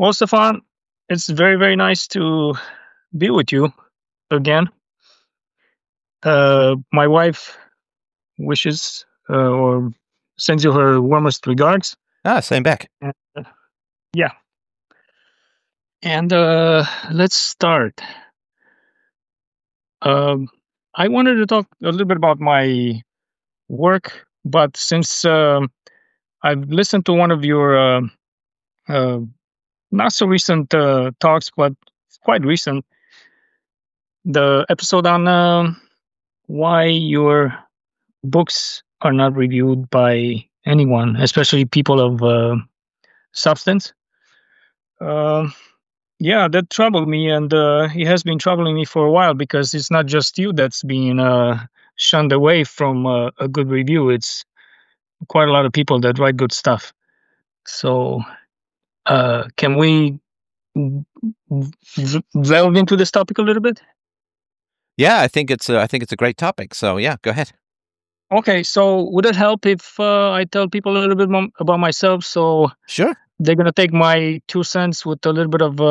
Well, Stefan, it's very, very nice to be with you again. My wife wishes or sends you her warmest regards. Same back. And, yeah. And let's start. Um, I wanted to talk a little bit about my work, but since I've listened to one of your uh, not so recent talks, but quite recent, the episode on why your books are not reviewed by anyone, especially people of substance. Uh, yeah, that troubled me, and it has been troubling me for a while because it's not just you that's being shunned away from a good review. It's quite a lot of people that write good stuff. So, can we delve into this topic a little bit? Yeah, I think it's a great topic. So yeah, go ahead. Okay, so would it help if I tell people a little bit more about myself so Sure. they're gonna take my 2 cents with a little bit of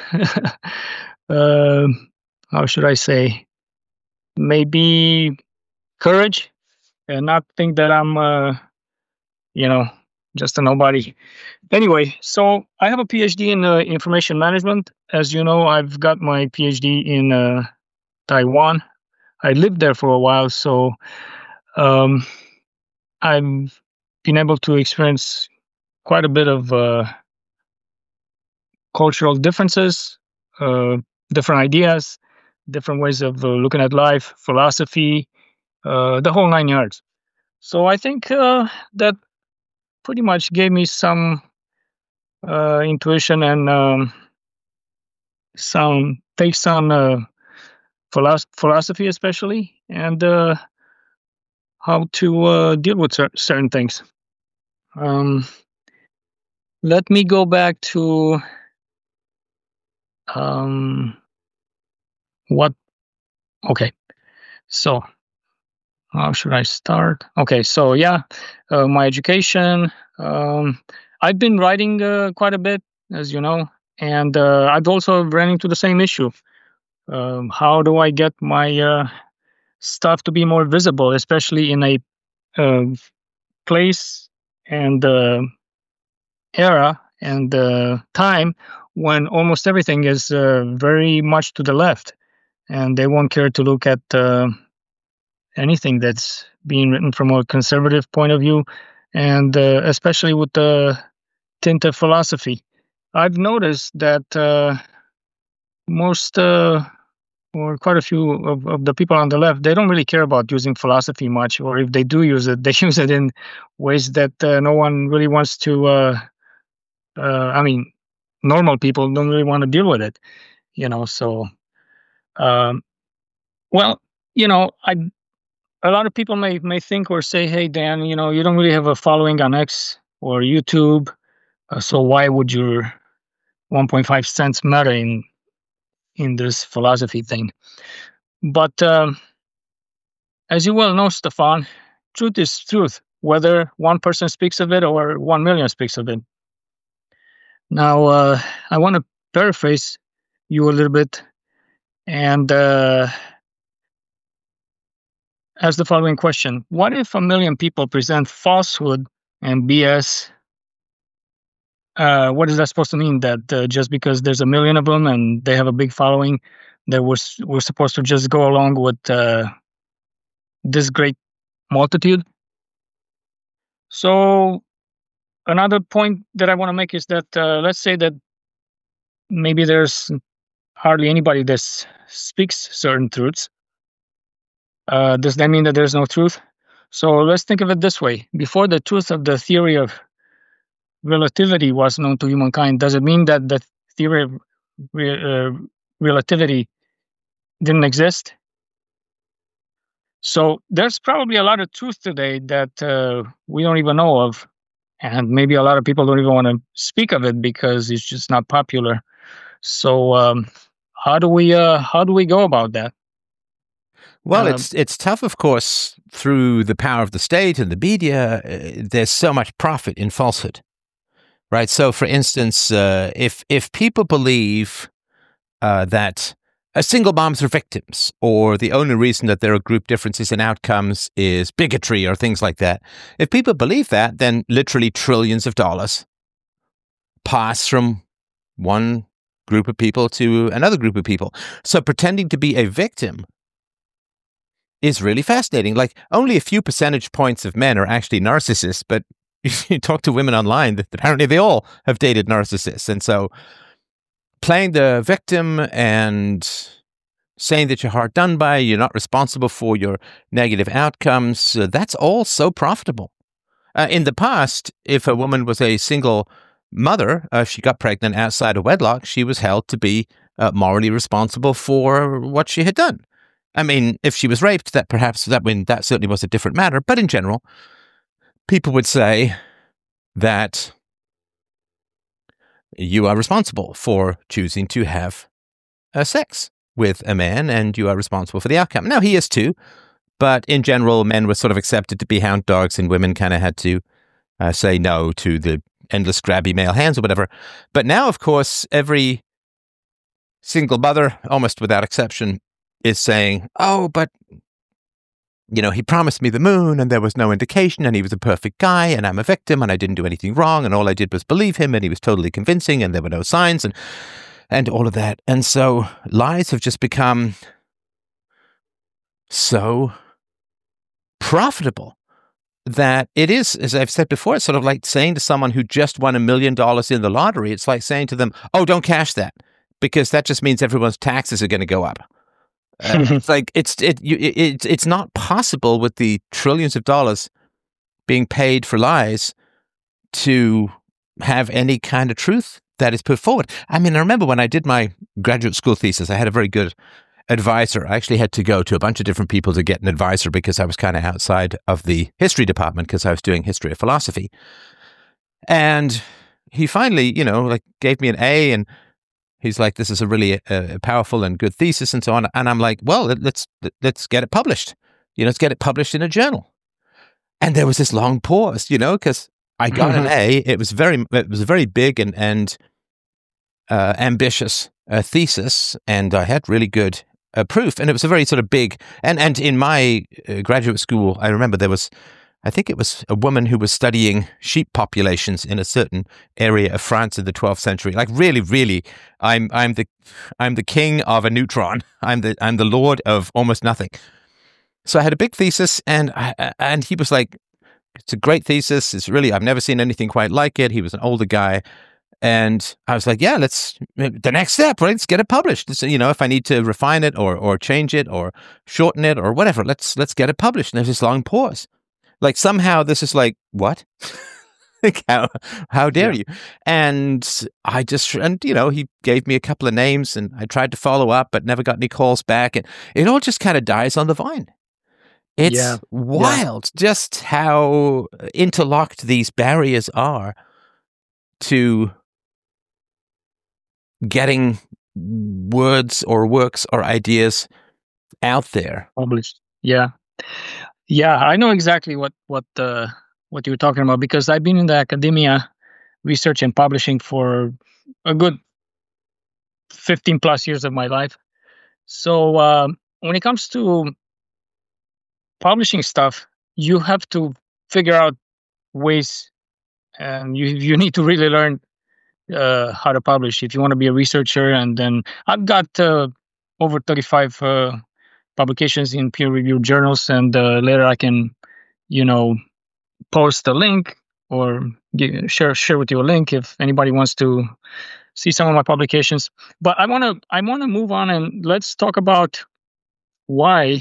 uh, how should I say, maybe courage, and not think that I'm you know just a nobody. Anyway, so I have a PhD in information management. As you know, I've got my PhD in Taiwan. I lived there for a while, so um, I've been able to experience quite a bit of cultural differences, uh, different ideas, different ways of looking at life, philosophy, the whole 9 yards. So I think that pretty much gave me some intuition and some takes on philosophy, especially, and how to deal with certain things. Um, Let me go back to um, what. Okay, so how should I start? Okay, so yeah, my education. Um, I've been writing quite a bit, as you know, and I've also run into the same issue. How do I get my stuff to be more visible, especially in a uh, place and era and time when almost everything is very much to the left, and they won't care to look at anything that's being written from a conservative point of view, and especially with the tint of philosophy. I've noticed that most or quite a few of the people on the left, they don't really care about using philosophy much, or if they do use it, they use it in ways that no one really wants to. I mean, normal people don't really want to deal with it, So, um, well, I a lot of people may think or say, "Hey, Dan, you don't really have a following on X or YouTube, so why would your 1.5 cents matter in this philosophy thing?" But as you well know, Stefan, truth is truth, whether one person speaks of it or 1 million speaks of it. Now, I want to paraphrase you a little bit and ask the following question: what if 1 million people present falsehood and BS? What is that supposed to mean? That just because there's 1 million of them and they have a big following, that we're supposed to just go along with this great multitude? So another point that I want to make is that let's say that maybe there's hardly anybody that speaks certain truths. Does that mean that there's no truth? So let's think of it this way: before the truth of the theory of relativity was known to humankind, does it mean that the theory of relativity didn't exist? So there's probably a lot of truth today that we don't even know of, and maybe a lot of people don't even want to speak of it because it's just not popular. So how do we go about that? Well, it's tough, of course, through the power of the state and the media. There's so much profit in falsehood. Right. So, for instance, if people believe that single moms are victims, or the only reason that there are group differences in outcomes is bigotry or things like that, if people believe that, then literally trillions of dollars pass from one group of people to another group of people. So pretending to be a victim is really fascinating. Like, only a few percentage points of men are actually narcissists, but if you talk to women online, apparently they all have dated narcissists. And so playing the victim and saying that you're hard done by, you're not responsible for your negative outcomes, that's all so profitable. In the past, if a woman was a single mother, if she got pregnant outside of wedlock, she was held to be morally responsible for what she had done. I mean, if she was raped, that certainly was a different matter. But in general, people would say that you are responsible for choosing to have sex with a man, and you are responsible for the outcome. Now, he is too, but in general, men were sort of accepted to be hound dogs, and women kind of had to say no to the endless grabby male hands or whatever. But now, of course, every single mother, almost without exception, is saying, oh, but, he promised me the moon and there was no indication and he was a perfect guy and I'm a victim and I didn't do anything wrong and all I did was believe him and he was totally convincing and there were no signs and all of that. And so lies have just become so profitable that it is, as I've said before, it's sort of like saying to someone who just won $1 million in the lottery, it's like saying to them, oh, don't cash that, because that just means everyone's taxes are going to go up. It's like it's not possible with the trillions of dollars being paid for lies to have any kind of truth that is put forward. I mean, I remember when I did my graduate school thesis, I had a very good advisor. I actually had to go to a bunch of different people to get an advisor because I was kind of outside of the history department because I was doing history of philosophy. And he finally, gave me an A, and he's like, this is a really powerful and good thesis and so on. And I'm like, well, let's get it published. Let's get it published in a journal. And there was this long pause, because I got an A. It was a very big and ambitious thesis, and I had really good proof. And it was a very sort of big, and in my graduate school, I remember I think it was a woman who was studying sheep populations in a certain area of France in the 12th century. Like, really, really, I'm the king of a neutron. I'm the lord of almost nothing. So I had a big thesis, and he was like, it's a great thesis. It's really, I've never seen anything quite like it. He was an older guy. And I was like, yeah, the next step, right? Let's get it published. If I need to refine it or change it or shorten it or whatever, let's get it published. And there's this long pause. Like, somehow this is like, what? Like, how dare you? And he gave me a couple of names and I tried to follow up, but never got any calls back. And it all just kind of dies on the vine. It's wild just how interlocked these barriers are to getting words or works or ideas out there. Published. Yeah. Yeah, I know exactly what you're talking about, because I've been in the academia, research and publishing for a good 15 plus years of my life. So when it comes to publishing stuff, you have to figure out ways, and you need to really learn how to publish if you want to be a researcher. And then I've got over 35 publications in peer-reviewed journals, and later I can, post a link or share with you a link if anybody wants to see some of my publications. But I want to move on, and let's talk about why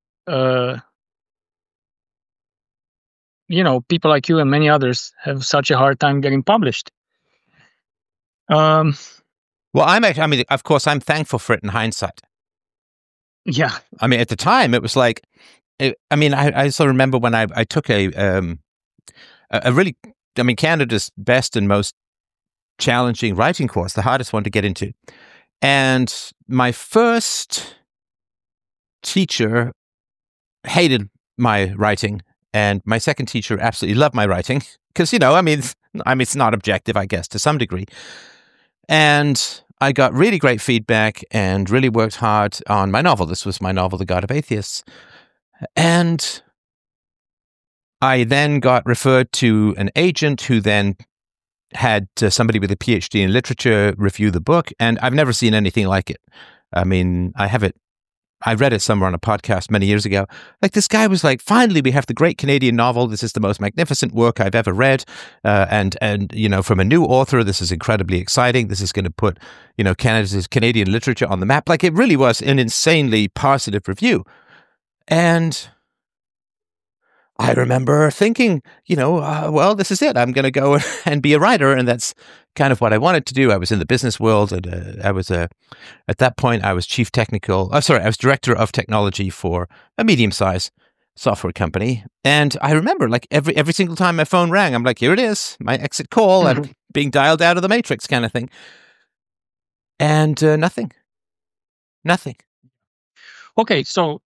people like you and many others have such a hard time getting published. Well, of course, I'm thankful for it in hindsight. Yeah. I mean, at the time, it was like, I still remember when I took a really, Canada's best and most challenging writing course, the hardest one to get into. And my first teacher hated my writing, and my second teacher absolutely loved my writing because, I mean, it's not objective, I guess, to some degree. And I got really great feedback and really worked hard on my novel. This was my novel, The God of Atheists. And I then got referred to an agent who then had somebody with a PhD in literature review the book, and I've never seen anything like it. I mean, I read it somewhere on a podcast many years ago. Like, this guy was like, finally, we have the great Canadian novel. This is the most magnificent work I've ever read. And from a new author, this is incredibly exciting. This is going to put, Canadian literature on the map. Like, it really was an insanely positive review. And I remember thinking, well, this is it. I'm going to go and be a writer. And that's kind of what I wanted to do. I was in the business world. And at that point, I was I was director of technology for a medium-sized software company. And I remember, like, every single time my phone rang, I'm like, here it is, my exit call. I'm being dialed out of the matrix kind of thing. And nothing. Okay, so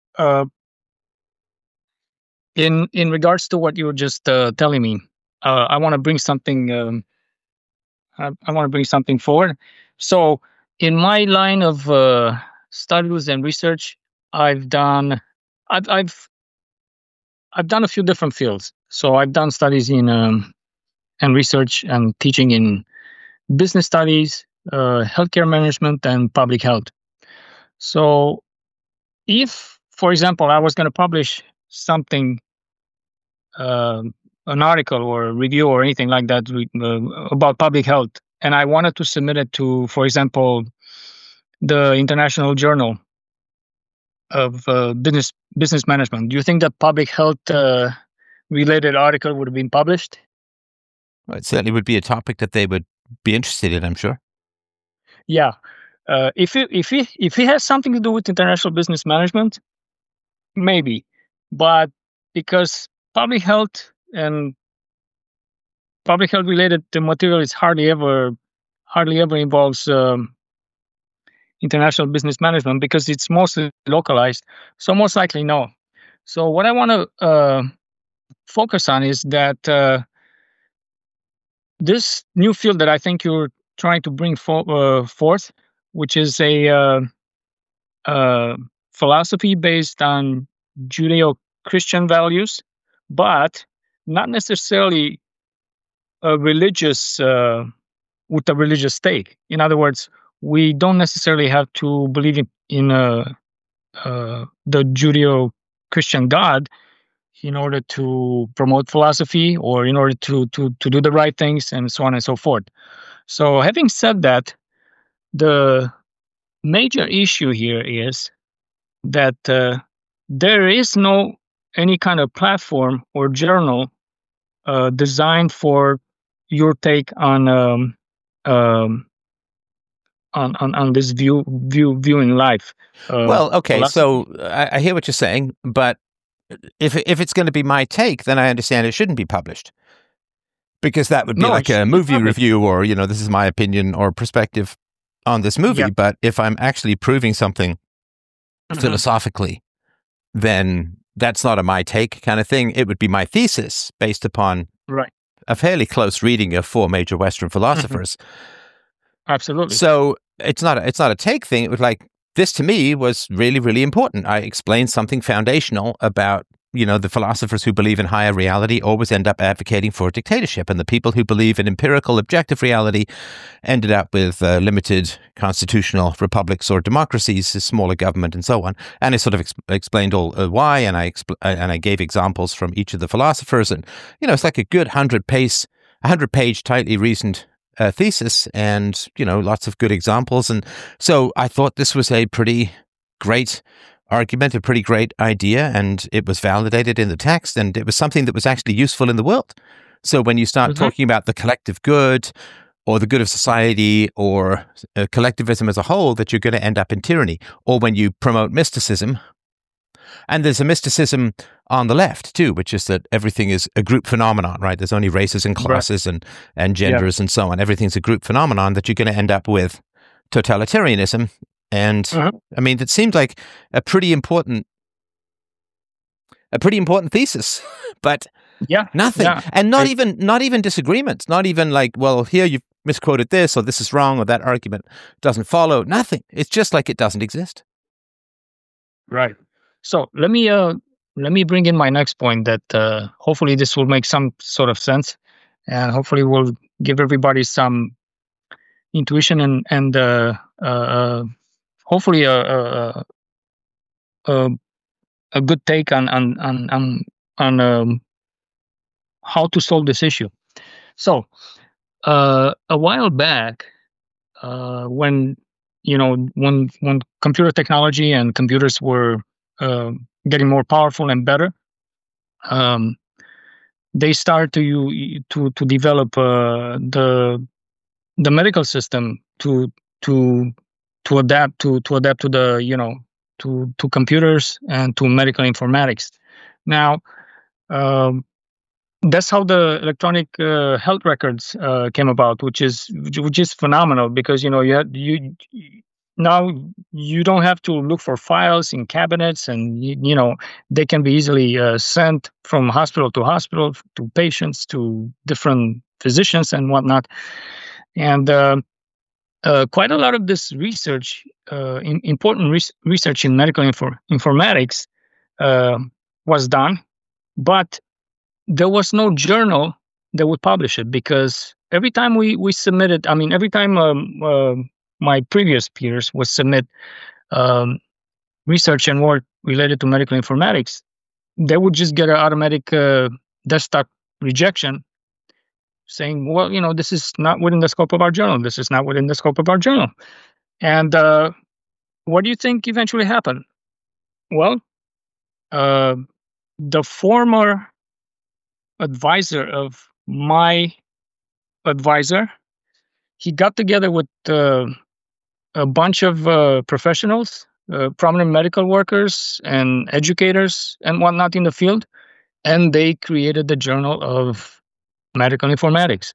in regards to what you were just telling me, I want to bring something. I want to bring something forward. So, in my line of studies and research, I've done a few different fields. So, I've done studies in and research and teaching in business studies, healthcare management, and public health. So, if, for example, I was going to publish something, an article or a review or anything like that about public health, and I wanted to submit it to, for example, the International Journal of Business Management, do you think that public health related article would have been published? Well, it certainly would be a topic that they would be interested in, I'm sure. Yeah. If it has something to do with international business management, maybe. But because public health related material is hardly ever involves international business management, because it's mostly localized. So most likely no. So what I want to focus on is that this new field that I think you're trying to bring forth, which is a philosophy based on Judeo-Christian values, but not necessarily a religious with a religious stake. In other words, we don't necessarily have to believe in the Judeo-Christian God in order to promote philosophy, or in order to do the right things, and so on and so forth. So, having said that, the major issue here is that there is no any kind of platform or journal designed for your take on this viewing life. Well, okay, philosophy. so I hear what you're saying, but if it's going to be my take, then I understand it shouldn't be published, because that would be No, it like a shouldn't be movie published. review, or this is my opinion or perspective on this movie. Yeah. But if I'm actually proving something Mhm. philosophically, then that's not a my take kind of thing. It would be my thesis based upon Right. a fairly close reading of 4 major Western philosophers. Absolutely. So it's not a take thing. It was like, this to me was really, really important. I explained something foundational about, the philosophers who believe in higher reality always end up advocating for dictatorship, and the people who believe in empirical objective reality ended up with limited constitutional republics or democracies, smaller government, and so on. And I sort of explained all why, and I gave examples from each of the philosophers, and it's like a good 100-page, tightly reasoned thesis, and lots of good examples. And so I thought this was a pretty great argument, a pretty great idea, and it was validated in the text, and it was something that was actually useful in the world. So when you start talking about the collective good, or the good of society, or collectivism as a whole, that you're going to end up in tyranny. Or when you promote mysticism, and there's a mysticism on the left too, which is that everything is a group phenomenon, right? There's only races and classes and genders and so on. Everything's a group phenomenon, that you're going to end up with totalitarianism. And I mean, it seemed like a pretty important thesis, but Yeah, Nothing. yeah. And not even disagreements. Not even like, well, here you've misquoted this, or this is wrong, or that argument doesn't follow. Nothing. It's just like it doesn't exist. Right. So let me bring in my next point that hopefully this will make some sort of sense, and hopefully will give everybody some intuition and hopefully a a good take on how to solve this issue. So a while back, when when computer technology and computers were uh, getting more powerful and better, um, they started to develop the medical system to adapt to the to computers and to medical informatics. Now, um, that's how the electronic health records came about, which is phenomenal because now you don't have to look for files in cabinets, and they can be easily sent from hospital to patients to different physicians and whatnot. And quite a lot of this research, important research in medical informatics, uh, was done, but there was no journal that would publish it because every time we submitted, I mean, every time my previous peers would submit um, research and work related to medical informatics, they would just get an automatic desktop rejection saying, well, this is not within the scope of our journal. This is not within the scope of our journal. And what do you think eventually happened? Well, uh, the former advisor of my advisor, he got together with a bunch of professionals, prominent medical workers and educators and whatnot in the field, and they created the Journal of Medical Informatics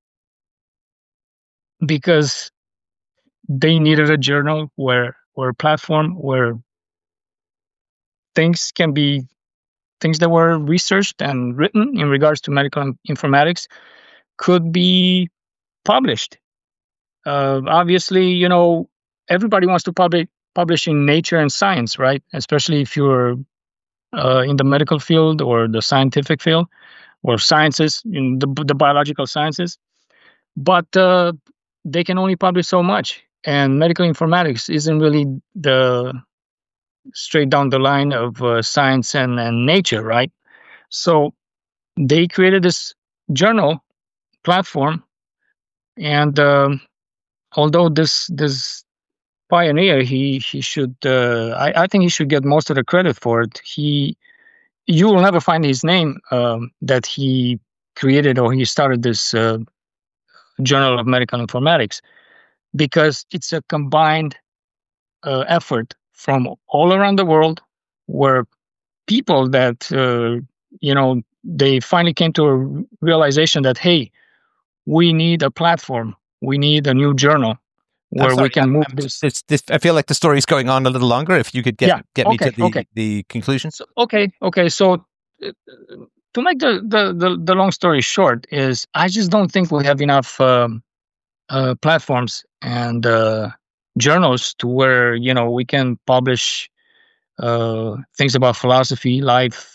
because they needed a journal or a platform where things can be things that were researched and written in regards to medical informatics could be published. Obviously, everybody wants to publish in Nature and Science, right? Especially if you're in the medical field or the scientific field or sciences, in the biological sciences. But they can only publish so much, and medical informatics isn't really the straight down the line of science and nature, right? So they created this journal platform, and although this pioneer, he should I think he should get most of the credit for it. You will never find his name that he created or he started this Journal of Medical Informatics because it's a combined effort from all around the world where people that they finally came to a realization that, hey, we need a platform, we need a new journal where we can move this. I feel like the story's going on a little longer. If you could get me to the conclusion. So, okay. So to make the long story short, is I just don't think we have enough platforms and journals to where we can publish things about philosophy, life.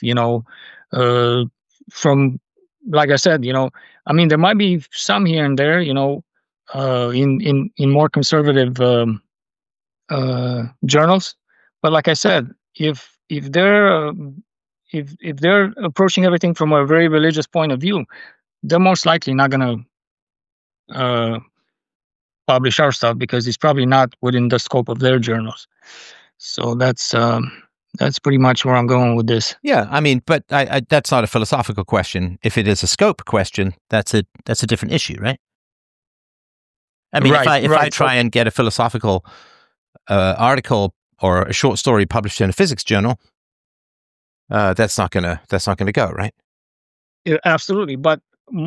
From, like I said, I mean, there might be some here and there, in more conservative journals, but like I said, if they're if they're approaching everything from a very religious point of view, they're most likely not going to publish our stuff because it's probably not within the scope of their journals. So that's pretty much where I'm going with this. Yeah, I mean, but I that's not a philosophical question. If it is a scope question, that's a different issue, right? I mean, if I try and get a philosophical article or a short story published in a physics journal, that's not gonna go, right? Yeah, absolutely. But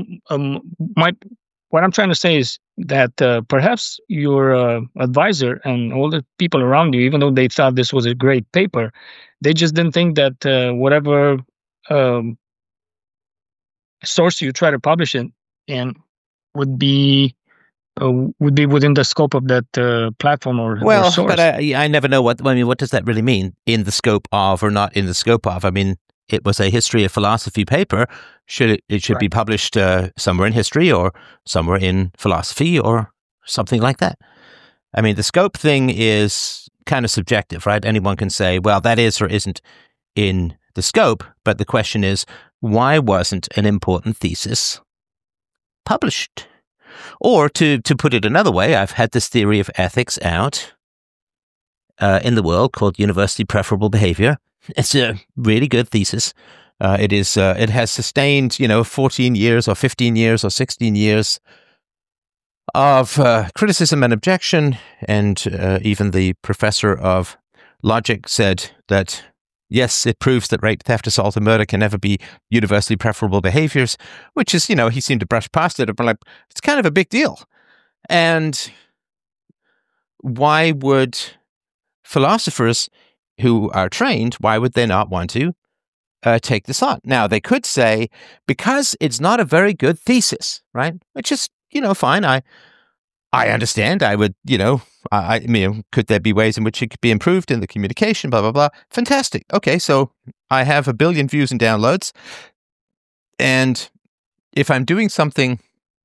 what I'm trying to say is that perhaps your advisor and all the people around you, even though they thought this was a great paper, they just didn't think that whatever source you try to publish it in would be within the scope of that platform or Well, but source. I never know what does that really mean? In the scope of or not in the scope of? I mean, it was a history of philosophy paper. Should it should be published somewhere in history or somewhere in philosophy or something like that? I mean, the scope thing is kind of subjective, right? Anyone can say, well, that is or isn't in the scope. But the question is, why wasn't an important thesis published? Or to put it another way, I've had this theory of ethics out in the world called University Preferable Behavior. It's a really good thesis. It has sustained, 14 years or 15 years or 16 years of criticism and objection. And even the professor of logic said that, yes, it proves that rape, theft, assault, and murder can never be universally preferable behaviors, which is, he seemed to brush past it. But like, it's kind of a big deal. And why would philosophers who are trained, why would they not want to take this on? Now, they could say, because it's not a very good thesis, right? Which is, fine. I understand. I would, could there be ways in which it could be improved in the communication, blah, blah, blah. Fantastic. Okay, so I have 1 billion views and downloads. And if I'm doing something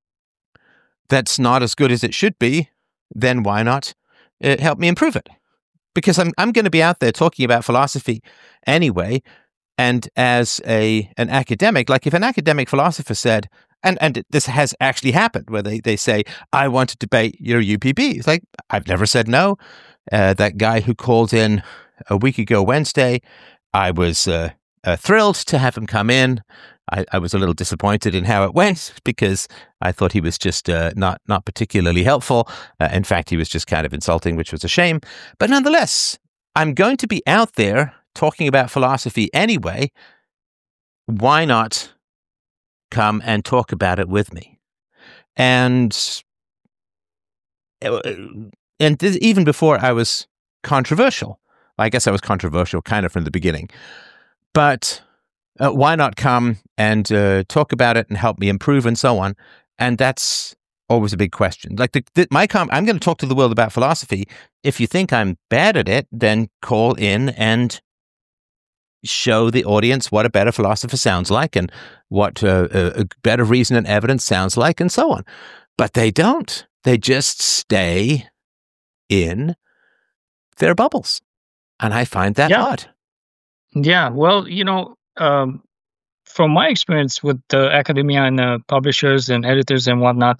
that's not as good as it should be, then why not help me improve it? Because I'm going to be out there talking about philosophy anyway. And as an academic, like if an academic philosopher said, and this has actually happened, where they say, I want to debate your UPB. It's like, I've never said no. That guy who called in a week ago Wednesday, I was thrilled to have him come in. I was a little disappointed in how it went because I thought he was just not particularly helpful. In fact, he was just kind of insulting, which was a shame. But nonetheless, I'm going to be out there talking about philosophy anyway. Why not come and talk about it with me? And even before I was controversial, I guess I was controversial kind of from the beginning, but why not come and talk about it and help me improve and so on? And that's always a big question. Like I'm going to talk to the world about philosophy. If you think I'm bad at it, then call in and show the audience what a better philosopher sounds like and what a better reason and evidence sounds like and so on. But they don't. They just stay in their bubbles. And I find that odd. Yeah. Well, from my experience with academia and publishers and editors and whatnot,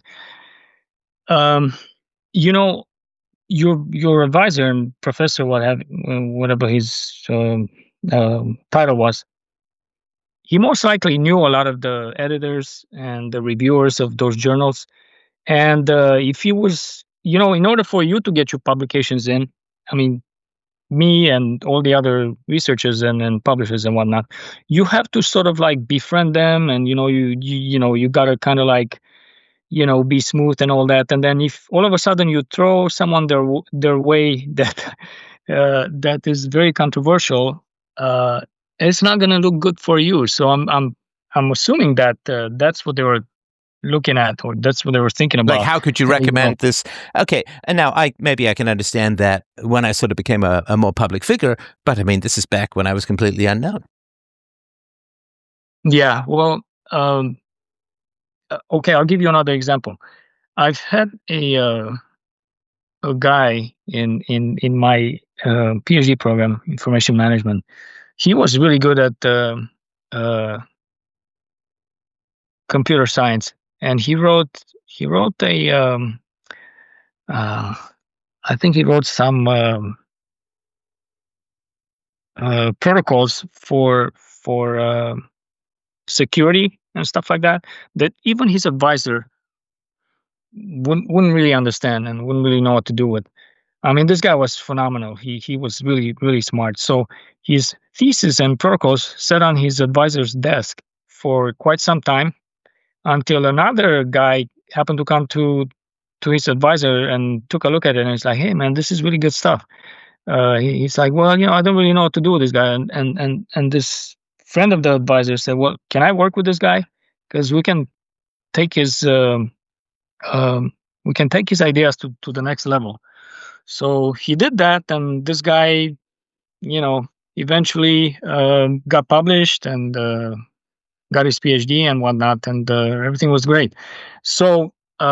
your advisor and professor, whatever his title was, he most likely knew a lot of the editors and the reviewers of those journals. And if he was, in order for you to get your publications in, I mean, me and all the other researchers and publishers and whatnot, you have to sort of like befriend them, and you gotta kind of like be smooth and all that. And then if all of a sudden you throw someone their way that that is very controversial, it's not gonna look good for you. So I'm assuming that that's what they were looking at, or that's what they were thinking about. Like, how could you recommend this? Okay, and now I can understand that when I sort of became a more public figure, but I mean, this is back when I was completely unknown. Yeah, well, okay, I'll give you another example. I've had a guy in my PhD program, information management. He was really good at computer science, and he wrote a I think he wrote some protocols for security and stuff like that even his advisor wouldn't really understand and wouldn't really know what to do with. I mean, this guy was phenomenal. He was really, really smart. So his thesis and protocols sat on his advisor's desk for quite some time, until another guy happened to come to his advisor and took a look at it, and he's like, "Hey, man, this is really good stuff." He's like, "Well, I don't really know what to do with this guy." And this friend of the advisor said, "Well, can I work with this guy?" because take his we can take his ideas to the next level. So he did that, and this guy, eventually got published and got his PhD and whatnot, and everything was great. So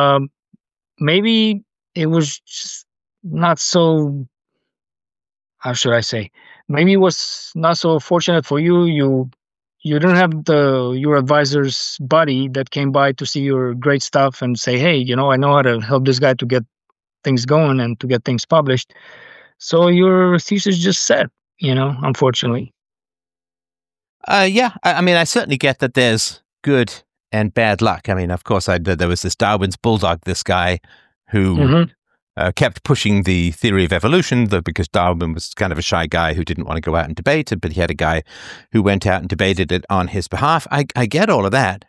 maybe it was just not so. How should I say? Maybe it was not so fortunate for you. You didn't have your advisor's buddy that came by to see your great stuff and say, "Hey, I know how to help this guy to get things going and to get things published." So your thesis just set, unfortunately. Yeah, I mean, I certainly get that there's good and bad luck. I mean, of course, there was this Darwin's bulldog, this guy who kept pushing the theory of evolution, because Darwin was kind of a shy guy who didn't want to go out and debate it, but he had a guy who went out and debated it on his behalf. I get all of that.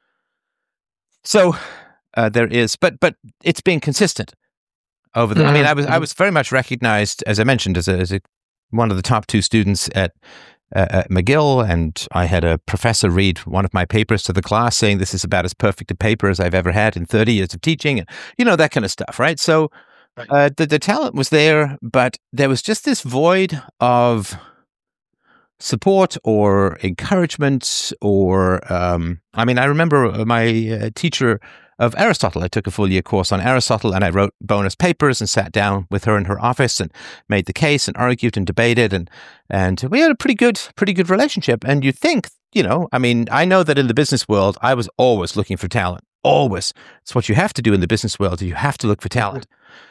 So there is, but it's been consistent over the. I mean, I was very much recognized, as I mentioned, as one of the top 2 students at McGill, and I had a professor read one of my papers to the class saying this is about as perfect a paper as I've ever had in 30 years of teaching, and that kind of stuff, right? So the talent was there, but there was just this void of support or encouragement or, I mean, I remember my teacher of Aristotle. I took a full year course on Aristotle, and I wrote bonus papers and sat down with her in her office and made the case and argued and debated, and we had a pretty good relationship. And you think, I mean, I know that in the business world, I was always looking for talent. Always. It's what you have to do in the business world. You have to look for talent.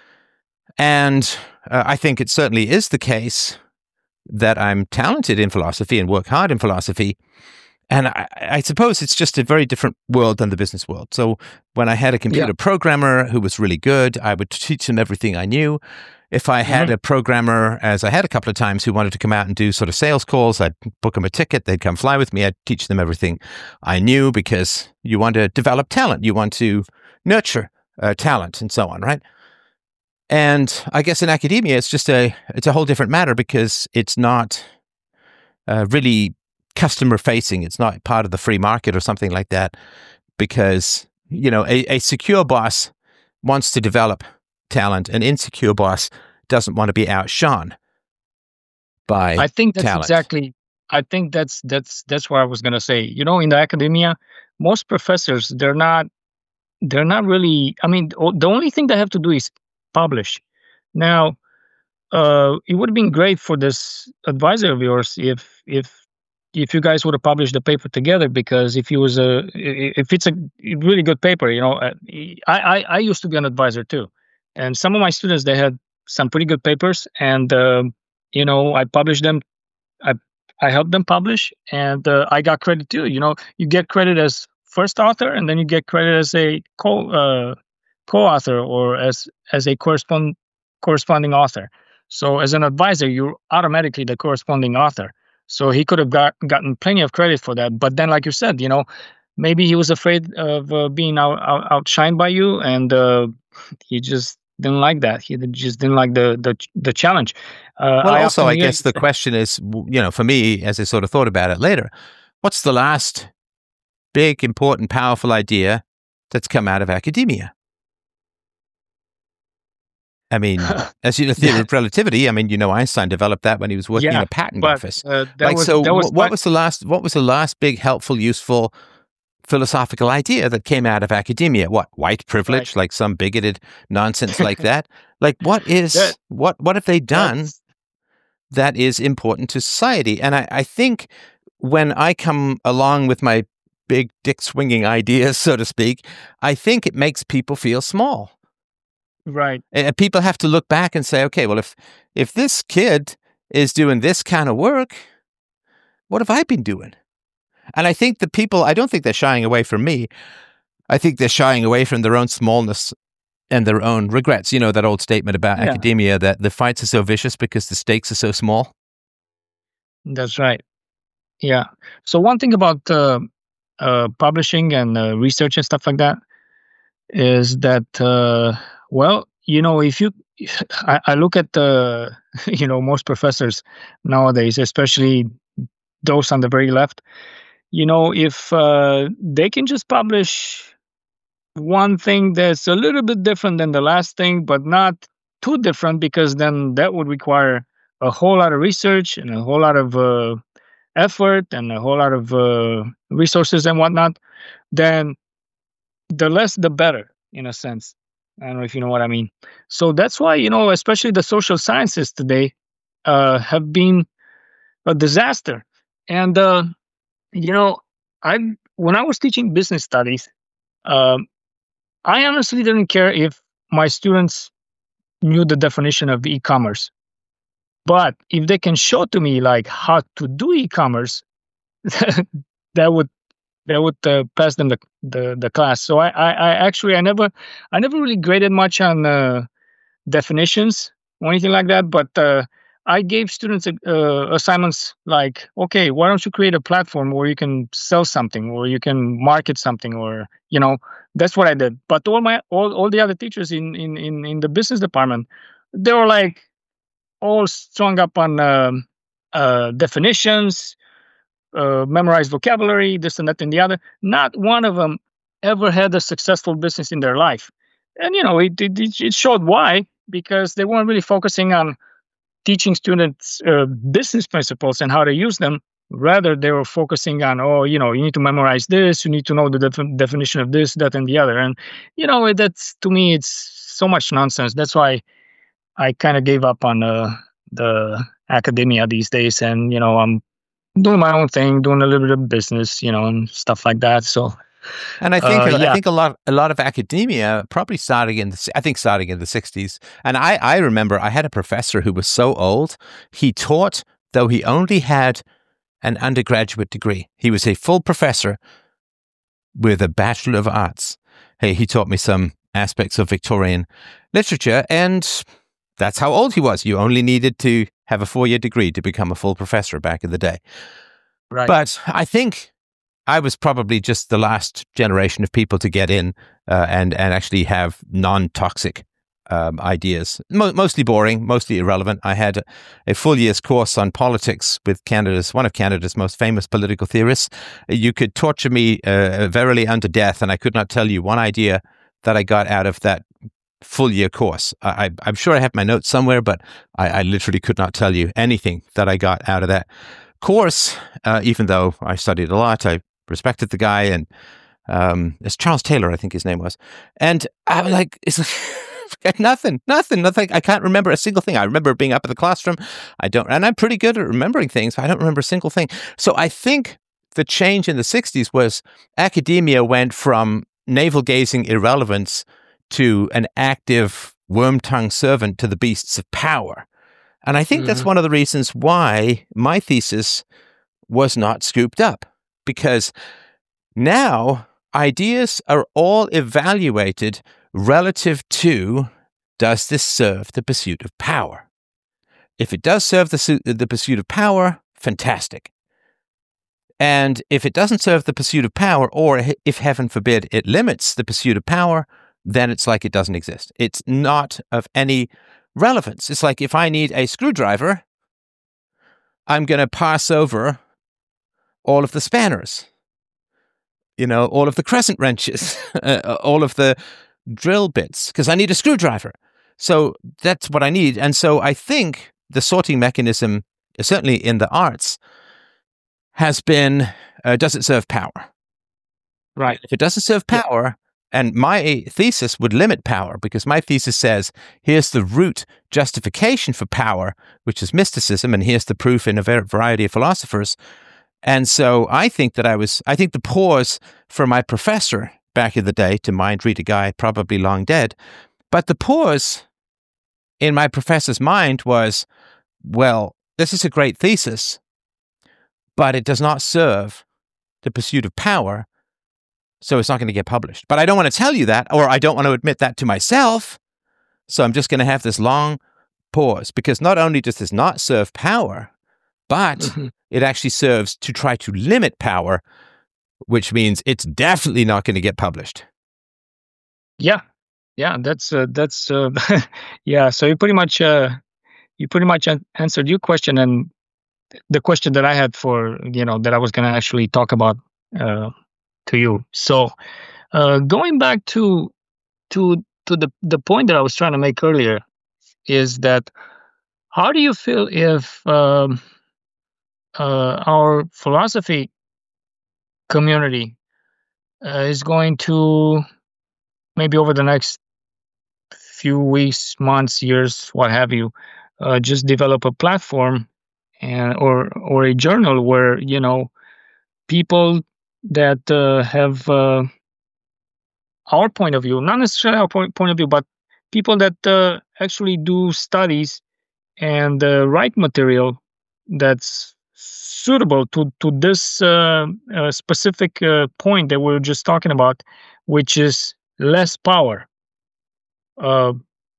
And I think it certainly is the case that I'm talented in philosophy and work hard in philosophy. And I suppose it's just a very different world than the business world. So when I had a computer programmer who was really good, I would teach him everything I knew. If I had a programmer, as I had a couple of times, who wanted to come out and do sort of sales calls, I'd book them a ticket. They'd come fly with me. I'd teach them everything I knew, because you want to develop talent. You want to nurture talent and so on, right? And I guess in academia, it's a whole different matter, because it's not really customer facing. It's not part of the free market or something like that, because, a secure boss wants to develop talent. An insecure boss doesn't want to be outshone by I think that's talent. exactly. I think that's what I was going to say. In the academia, most professors, they're not really. I mean, the only thing they have to do is publish. Now, it would have been great for this advisor of yours if you guys would have published the paper together, because if it's a really good paper, I used to be an advisor too, and some of my students, they had some pretty good papers, and I published them. I helped them publish, and I got credit too. You get credit as first author, and then you get credit as a co-author or as a corresponding author. So as an advisor, you're automatically the corresponding author. So he could have gotten plenty of credit for that. But then, like you said, maybe he was afraid of being outshined by you, and he just didn't like that. He just didn't like the challenge. Well, I guess the question is, for me, as I sort of thought about it later, what's the last big, important, powerful idea that's come out of academia? I mean, as you know, theory of relativity. I mean, Einstein developed that when he was working in a patent office. What was the last big, helpful, useful philosophical idea that came out of academia? What, white privilege, right? Like some bigoted nonsense like that? Like, what have they done that is important to society? And I think when I come along with my big dick swinging ideas, so to speak, I think it makes people feel small. Right. And people have to look back and say, okay, well, if this kid is doing this kind of work, what have I been doing? And I think the people, I don't think they're shying away from me. I think they're shying away from their own smallness and their own regrets. That old statement about academia, that the fights are so vicious because the stakes are so small. That's right. Yeah. So one thing about publishing and research and stuff like that is that, well, if I look at most professors nowadays, especially those on the very left, if they can just publish one thing that's a little bit different than the last thing, but not too different, because then that would require a whole lot of research and a whole lot of effort and a whole lot of resources and whatnot, then the less the better, in a sense. I don't know if you know what I mean. So that's why, especially the social sciences today have been a disaster. And, you know, I when I was teaching business studies, um, I honestly didn't care if my students knew the definition of e-commerce. But if they can show to me like how to do e-commerce, that would pass them the class. So I actually I never really graded much on definitions or anything like that. But I gave students assignments like, okay, why don't you create a platform where you can sell something or you can market something, or that's what I did. But all the other teachers in the business department, they were like all strung up on definitions, memorize vocabulary, this and that and the other. Not one of them ever had a successful business in their life. And it showed why, because they weren't really focusing on teaching students business principles and how to use them. Rather, they were focusing on, you need to memorize this, you need to know the definition of this, that, and the other. And that's, to me, it's so much nonsense. That's why I kind of gave up on the academia these days, and I'm doing my own thing, doing a little bit of business, and stuff like that. So, and I think yeah. I think a lot of academia probably starting in the 60s. And I remember I had a professor who was so old, he taught though he only had an undergraduate degree. He was a full professor with a Bachelor of Arts. Hey, he taught me some aspects of Victorian literature, and that's how old he was. You only needed to have a 4-year degree to become a full professor back in the day. Right. But I think I was probably just the last generation of people to get in and actually have non-toxic ideas. Mostly boring, mostly irrelevant. I had a full year's course on politics with one of Canada's most famous political theorists. You could torture me verily unto death, and I could not tell you one idea that I got out of that full year course. I'm sure I have my notes somewhere, but I literally could not tell you anything that I got out of that course, even though I studied a lot. I respected the guy, and it's Charles Taylor, I think his name was. And I was like, it's like nothing. I can't remember a single thing. I remember being up in the classroom. And I'm pretty good at remembering things, but I don't remember a single thing. So I think the change in the 60s was academia went from navel-gazing irrelevance to an active worm-tongued servant to the beasts of power. And I think that's one of the reasons why my thesis was not scooped up, because now ideas are all evaluated relative to, does this serve the pursuit of power? If it does serve the pursuit of power, fantastic. And if it doesn't serve the pursuit of power, or if, heaven forbid, it limits the pursuit of power, then it's like it doesn't exist. It's not of any relevance. It's like if I need a screwdriver, I'm going to pass over all of the spanners, all of the crescent wrenches, all of the drill bits, because I need a screwdriver. So that's what I need. And so I think the sorting mechanism, certainly in the arts, has been, does it serve power? Right. If it doesn't serve power, and my thesis would limit power, because my thesis says, here's the root justification for power, which is mysticism, and here's the proof in a variety of philosophers. And so I think the pause for my professor back in the day, to mind read a guy probably long dead, but the pause in my professor's mind was, well, this is a great thesis, but it does not serve the pursuit of power, so it's not going to get published. But I don't want to tell you that, or I don't want to admit that to myself, so I'm just going to have this long pause, because not only does this not serve power, but it actually serves to try to limit power, which means it's definitely not going to get published. Yeah, that's yeah. So you pretty much answered your question, and the question that I had for that I was going to actually talk about to you. So going back to the point that I was trying to make earlier is that how do you feel if our philosophy community is going to maybe over the next few weeks, months, years, what have you, just develop a platform and or a journal where people that have our point of view, not necessarily our point of view, but people that actually do studies and write material that's suitable to this specific point that we are just talking about, which is less power. Uh,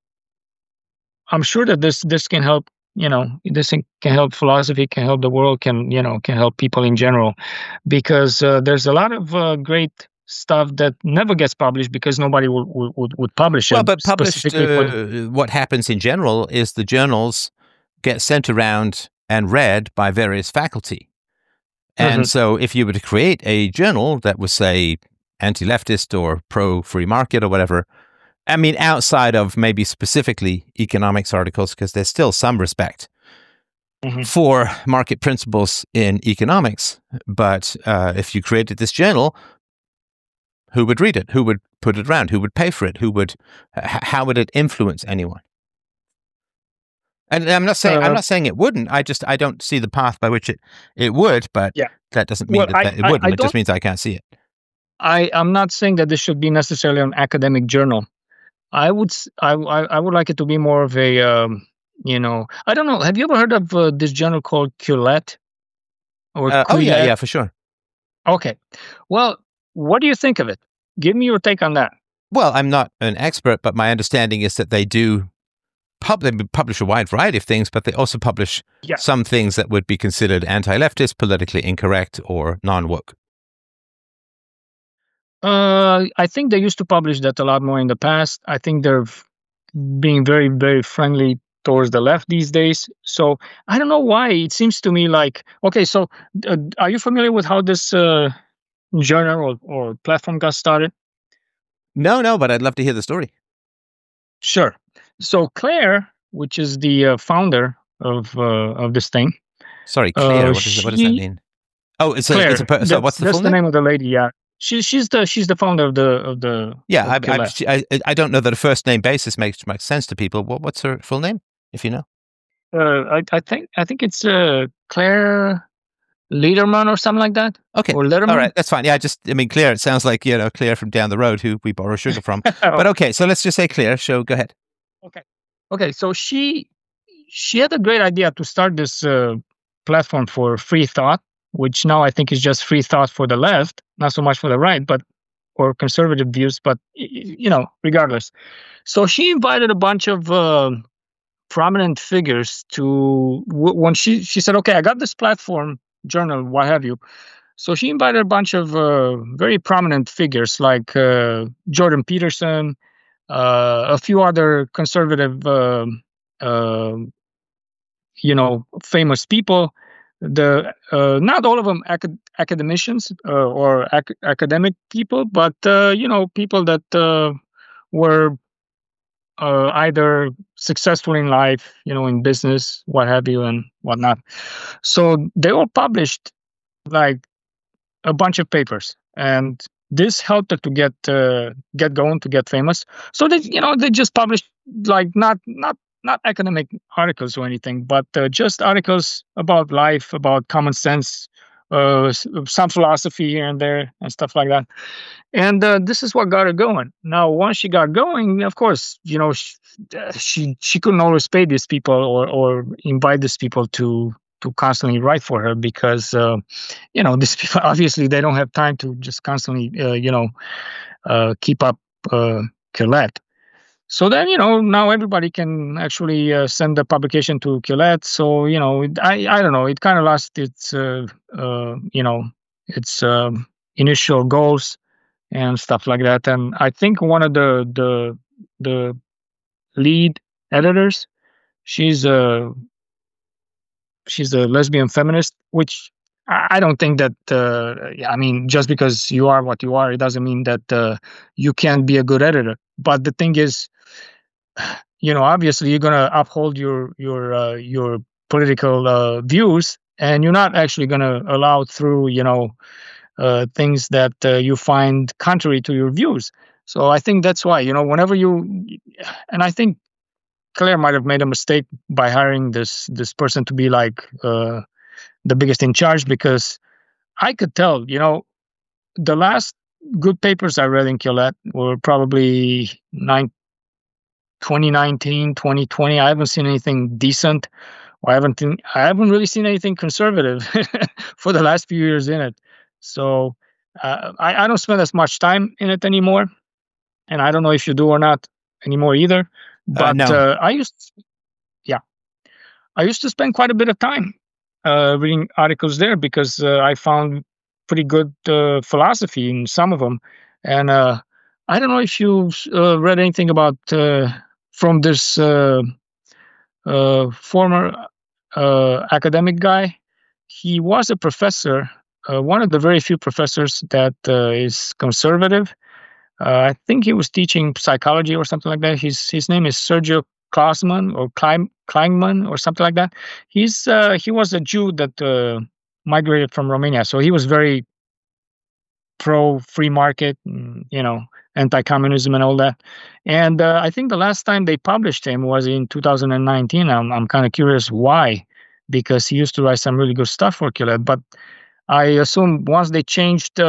I'm sure that this can help. This can help philosophy, can help the world, can help people in general, because there's a lot of great stuff that never gets published because nobody would publish Well, it but published, specifically for what happens in general is the journals get sent around and read by various faculty. And so if you were to create a journal that was, say, anti-leftist or pro-free market or whatever, I mean, outside of maybe specifically economics articles, because there's still some respect for market principles in economics. But if you created this journal, who would read it? Who would put it around? Who would pay for it? How would it influence anyone? And I'm not saying it wouldn't. I don't see the path by which it would. But that doesn't mean that it wouldn't. It just means I can't see it. I'm not saying that this should be necessarily an academic journal. I would like it to be more of a I don't know. Have you ever heard of this journal called Quillette? Oh yeah, for sure. Okay. Well, what do you think of it? Give me your take on that. Well, I'm not an expert, but my understanding is that they do publish a wide variety of things, but they also publish some things that would be considered anti-leftist, politically incorrect, or non-woke. I think they used to publish that a lot more in the past. I think they're being very, very friendly towards the left these days. So I don't know why. It seems to me like, okay, so are you familiar with how this journal or platform got started? No, but I'd love to hear the story. Sure. So Claire, which is the founder of this thing. Sorry, Claire. What does that mean? Oh, it's Claire. So what's the full name? That's the name of the lady. Yeah, she's the founder of the. Yeah, I don't know that a first name basis makes much sense to people. What's her full name, if you know? I think it's Claire Lederman or something like that. Okay. Or Lederman. All right, that's fine. Yeah, Claire. It sounds like Claire from down the road who we borrow sugar from. But okay, so let's just say Claire. So go ahead. Okay. So she had a great idea to start this platform for free thought, which now I think is just free thought for the left, not so much for the right, or conservative views. But regardless. So she invited a bunch of prominent figures to when she said, okay, I got this platform, journal, what have you. So she invited a bunch of very prominent figures like Jordan Peterson, a few other conservative, famous people. Not all of them academicians or academic people, but people that were either successful in life, in business, what have you, and whatnot. So they all published like a bunch of papers, and this helped her to get going, to get famous. So they just published like not academic articles or anything, but just articles about life, about common sense, some philosophy here and there, and stuff like that. And this is what got her going. Now, once she got going, of course, she couldn't always pay these people or invite these people to constantly write for her because these people obviously they don't have time to just constantly keep up Quillette. So then now everybody can actually send the publication to Quillette. So I don't know, it kind of lost its its initial goals and stuff like that. And I think one of the lead editors, she's she's a lesbian feminist, which I don't think that. I mean, just because you are what you are, it doesn't mean that you can't be a good editor. But the thing is, obviously, you're gonna uphold your political views, and you're not actually gonna allow through things that you find contrary to your views. So I think that's why whenever and I think Claire might have made a mistake by hiring this person to be like the biggest in charge, because I could tell, the last good papers I read in Quillette were probably 2019, 2020. I haven't seen anything decent. Or I haven't really seen anything conservative for the last few years in it. So I don't spend as much time in it anymore, and I don't know if you do or not anymore either. But No. I used to spend quite a bit of time reading articles there, because I found pretty good philosophy in some of them. And I don't know if you read anything about from this former academic guy. He was a professor, one of the very few professors that is conservative. I think he was teaching psychology or something like that. His name is Sergio Klausman or Kleinman or something like that. He was a Jew that migrated from Romania, so he was very pro free market, anti-communism and all that. And I think the last time they published him was in 2019. I'm kind of curious why, because he used to write some really good stuff for Quillette. But I assume once they changed,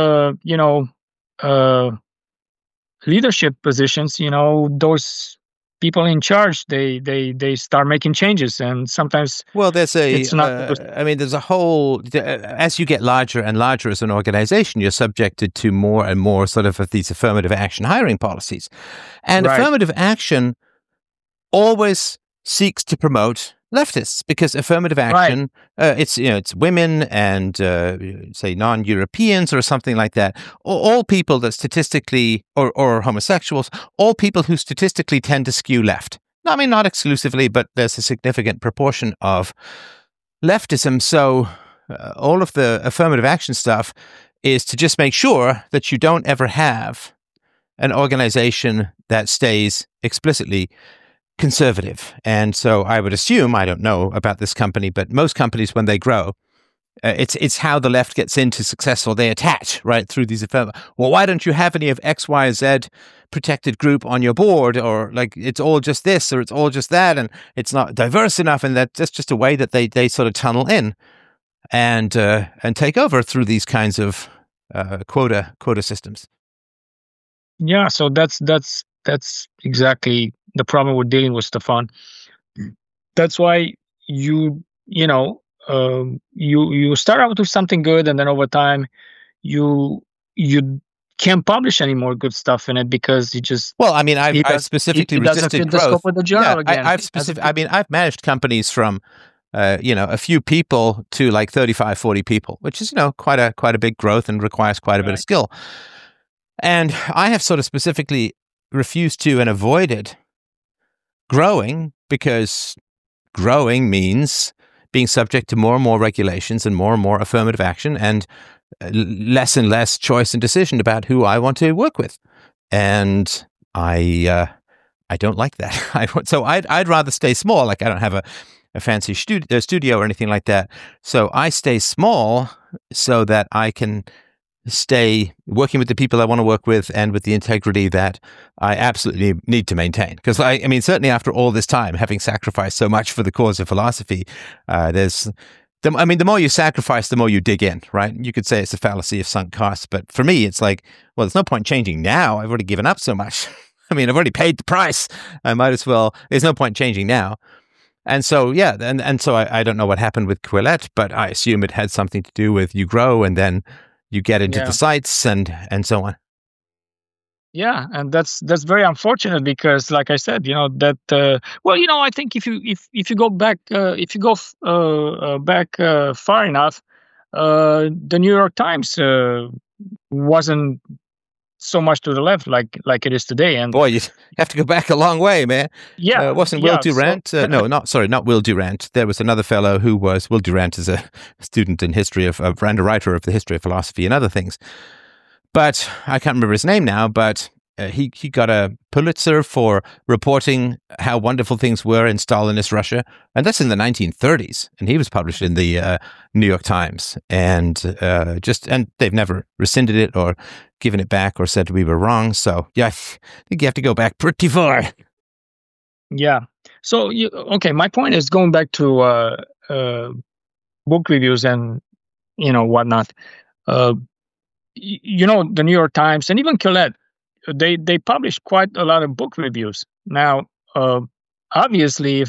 leadership positions, those people in charge, they start making changes, and sometimes there's it's not there's a whole, as you get larger and larger as an organization, you're subjected to more and more sort of these affirmative action hiring policies. And right. Affirmative action always seeks to promote leftists, because affirmative action, it's women and say non-Europeans or something like that, or all people that statistically, or homosexuals, all people who statistically tend to skew left. I mean, not exclusively, but there's a significant proportion of leftism. So all of the affirmative action stuff is to just make sure that you don't ever have an organization that stays explicitly conservative. And so I would assume, I don't know about this company, but most companies, when they grow, it's how the left gets into successful. They attach right through these affirmative. Well, why don't you have any of X, Y, Z protected group on your board? Or like, it's all just this, or it's all just that, and it's not diverse enough. And that's just a way that they sort of tunnel in and take over through these kinds of quota systems. Yeah, so that's exactly the problem we're dealing with, Stefan. That's why you start out with something good, and then over time you can't publish any more good stuff in it, because you just I've specifically resisted growth. The scope of the journal again. I've managed companies from a few people to like 35, 40 people, which is quite a big growth and requires quite a bit of skill. And I have sort of specifically refused to and avoided growing, because growing means being subject to more and more regulations and more affirmative action, and less and less choice and decision about who I want to work with. And I don't like that. So I'd rather stay small. Like, I don't have a fancy studio or anything like that. So I stay small so that I can stay working with the people I want to work with, and with the integrity that I absolutely need to maintain. Because certainly after all this time, having sacrificed so much for the cause of philosophy, the more you sacrifice, the more you dig in, right? You could say it's a fallacy of sunk costs, but for me, it's like, well, there's no point changing now. I've already given up so much. I've already paid the price. I might as well. There's no point changing now. And so, and so I don't know what happened with Quillette, but I assume it had something to do with you grow, and then you get into the sites and so on. Yeah, and that's very unfortunate, because, like I said, I think if you go back far enough, the New York Times wasn't so much to the left like it is today. And boy, you have to go back a long way, man. yeah, Wasn't Will yeah. Durant? No, not Will Durant. There was another fellow who was Will Durant is a student in history and a writer of the history of philosophy and other things. But I can't remember his name now. But he got a Pulitzer for reporting how wonderful things were in Stalinist Russia, and that's in the 1930s. And he was published in the New York Times, and they've never rescinded it or given it back or said we were wrong. So yeah, I think you have to go back pretty far. Yeah. So okay, my point is going back to book reviews and whatnot. The New York Times and even Quillette, they publish quite a lot of book reviews. Now, obviously,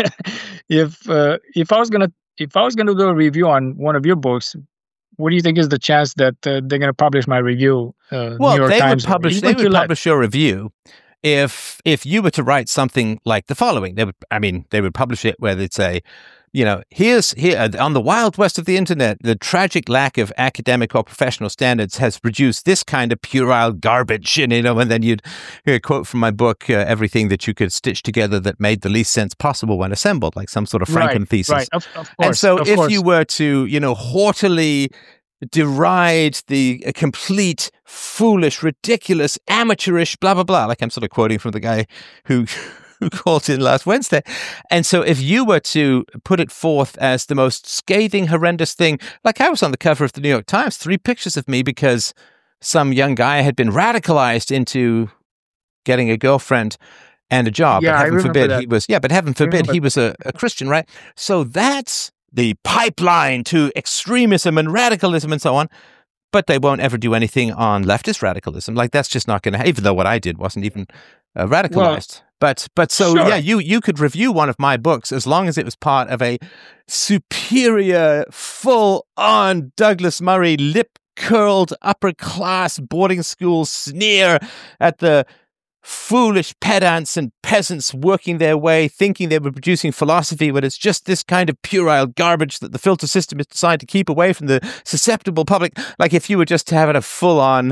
if I was gonna do a review on one of your books, what do you think is the chance that they're gonna publish my review? Well, New York Times, they would publish your review if you were to write something like the following. They would publish it where they'd say, here on the Wild West of the internet, the tragic lack of academic or professional standards has produced this kind of puerile garbage. And then you'd hear a quote from my book, everything that you could stitch together that made the least sense possible when assembled, like some sort of Franken thesis. Right, of course. And so if you were to, haughtily deride the complete, foolish, ridiculous, amateurish, blah, blah, blah, like I'm sort of quoting from the guy who called in last Wednesday. And so if you were to put it forth as the most scathing, horrendous thing, like I was on the cover of the New York Times, 3 pictures of me because some young guy had been radicalized into getting a girlfriend and a job. Yeah, but heaven forbid that. he was, but heaven forbid he was a Christian, right? So that's the pipeline to extremism and radicalism and so on. But they won't ever do anything on leftist radicalism. Like that's just not going to, even though what I did wasn't even radicalized. But so, sure. Yeah, you could review one of my books as long as it was part of a superior, full-on Douglas Murray, lip-curled, upper-class boarding school sneer at the foolish pedants and peasants working their way, thinking they were producing philosophy when it's just this kind of puerile garbage that the filter system is designed to keep away from the susceptible public. Like if you were just having a full-on,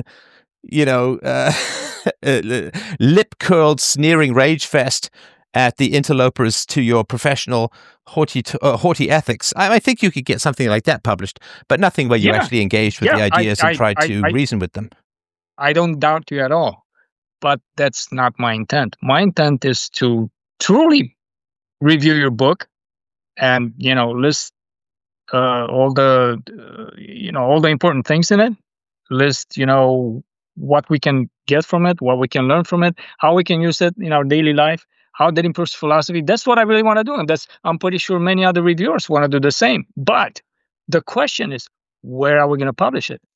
lip-curled, sneering rage fest at the interlopers to your professional haughty ethics, I think you could get something like that published, but nothing where you actually engaged with the ideas and tried to reason with them. I don't doubt you at all. But that's not my intent. My intent is to truly review your book and, list all the, all the important things in it. List, what we can get from it, what we can learn from it, how we can use it in our daily life, how that improves philosophy. That's what I really want to do. And I'm pretty sure many other reviewers want to do the same. But the question is, where are we going to publish it?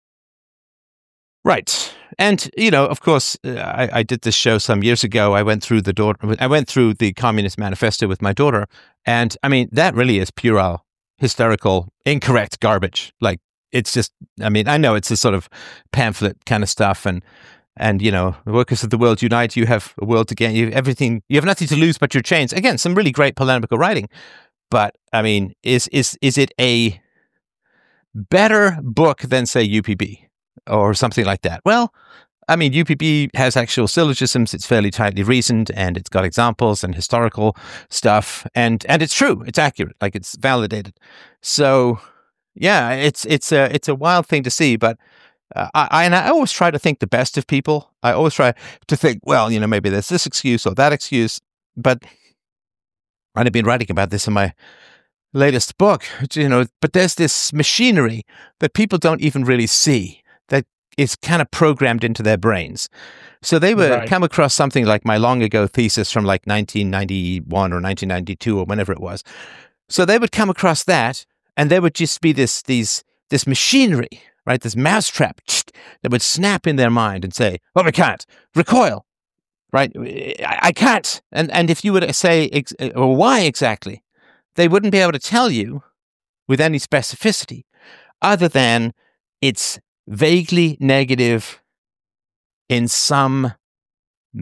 Right. And, of course, I did this show some years ago. I went through the Communist Manifesto with my daughter. And that really is puerile, hysterical, incorrect garbage. Like, it's just, I know it's a sort of pamphlet kind of stuff. And the workers of the world unite. You have a world to gain. You have everything. You have nothing to lose but your chains. Again, some really great polemical writing. But, is it a better book than, say, UPB? Or something like that. Well, UPB has actual syllogisms. It's fairly tightly reasoned, and it's got examples and historical stuff, and it's true. It's accurate. Like it's validated. So, yeah, it's a wild thing to see. But I always try to think the best of people. I always try to think, well, maybe there's this excuse or that excuse. But I've been writing about this in my latest book. But there's this machinery that people don't even really see. That is kind of programmed into their brains. So they would come across something like my long ago thesis from like 1991 or 1992 or whenever it was. So they would come across that, and there would just be this machinery, right? This mousetrap that would snap in their mind and say, "Oh, I can't recoil, right? I can't." And if you were to say, "Well, why exactly?" they wouldn't be able to tell you with any specificity, other than it's vaguely negative in some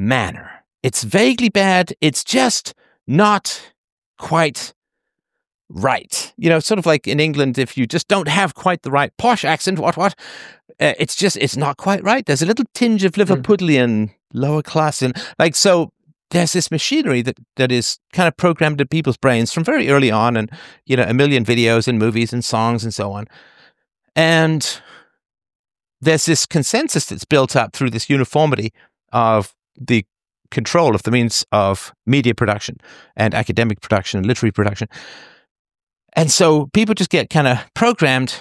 manner. It's vaguely bad. It's just not quite right. Sort of like in England, if you just don't have quite the right posh accent, it's not quite right. There's a little tinge of Liverpudlian lower class. And so there's this machinery that is kind of programmed in people's brains from very early on, and, a million videos and movies and songs and so on. And there's this consensus that's built up through this uniformity of the control of the means of media production and academic production and literary production. And so people just get kind of programmed.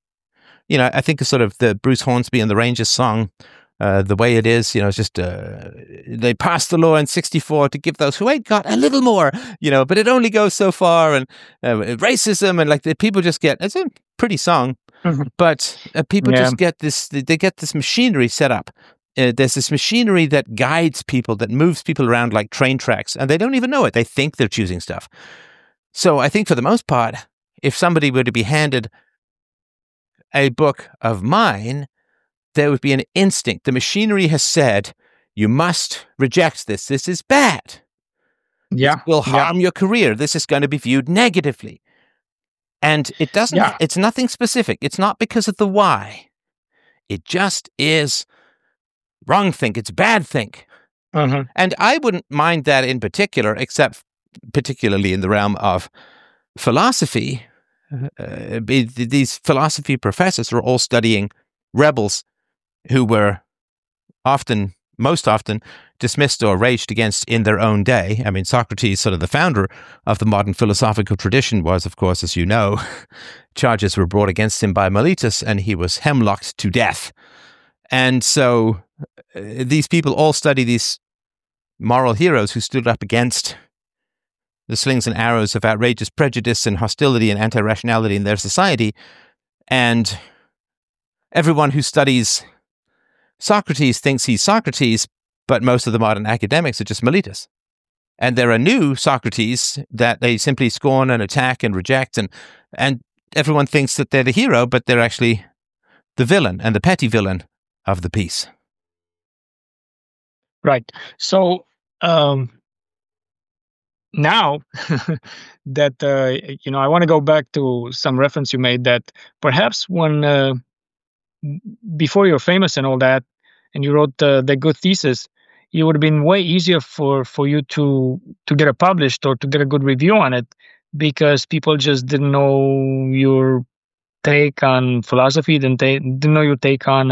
I think of sort of the Bruce Hornsby and the Rangers song, The Way It Is, it's just, they passed the law in 1964 to give those who ain't got a little more, but it only goes so far, and racism, and the people just get, it's a pretty song, but people just get they get this machinery set up. There's this machinery that guides people, that moves people around like train tracks, and they don't even know it. They think they're choosing stuff. So I think for the most part, if somebody were to be handed a book of mine, there would be an instinct. The machinery has said, you must reject this. This is bad. Yeah. This will harm your career. This is going to be viewed negatively. And it doesn't, it's nothing specific. It's not because of the why. It just is wrong think. It's bad think. And I wouldn't mind that in particular, except particularly in the realm of philosophy. These philosophy professors were all studying rebels who were most often dismissed or raged against in their own day. I mean, Socrates, sort of the founder of the modern philosophical tradition, was, of course, as you know, charges were brought against him by Meletus, and he was hemlocked to death. And so these people all study these moral heroes who stood up against the slings and arrows of outrageous prejudice and hostility and anti-rationality in their society. And everyone who studies Socrates thinks he's Socrates, but most of the modern academics are just Meletus. And there are new Socrates that they simply scorn and attack and reject, and everyone thinks that they're the hero, but they're actually the villain and the petty villain of the piece. Right. So now that, I want to go back to some reference you made that perhaps when, before you're famous and all that, and you wrote the good thesis, it would have been way easier for you to get it published or to get a good review on it, because people just didn't know your take on philosophy, didn't know your take on,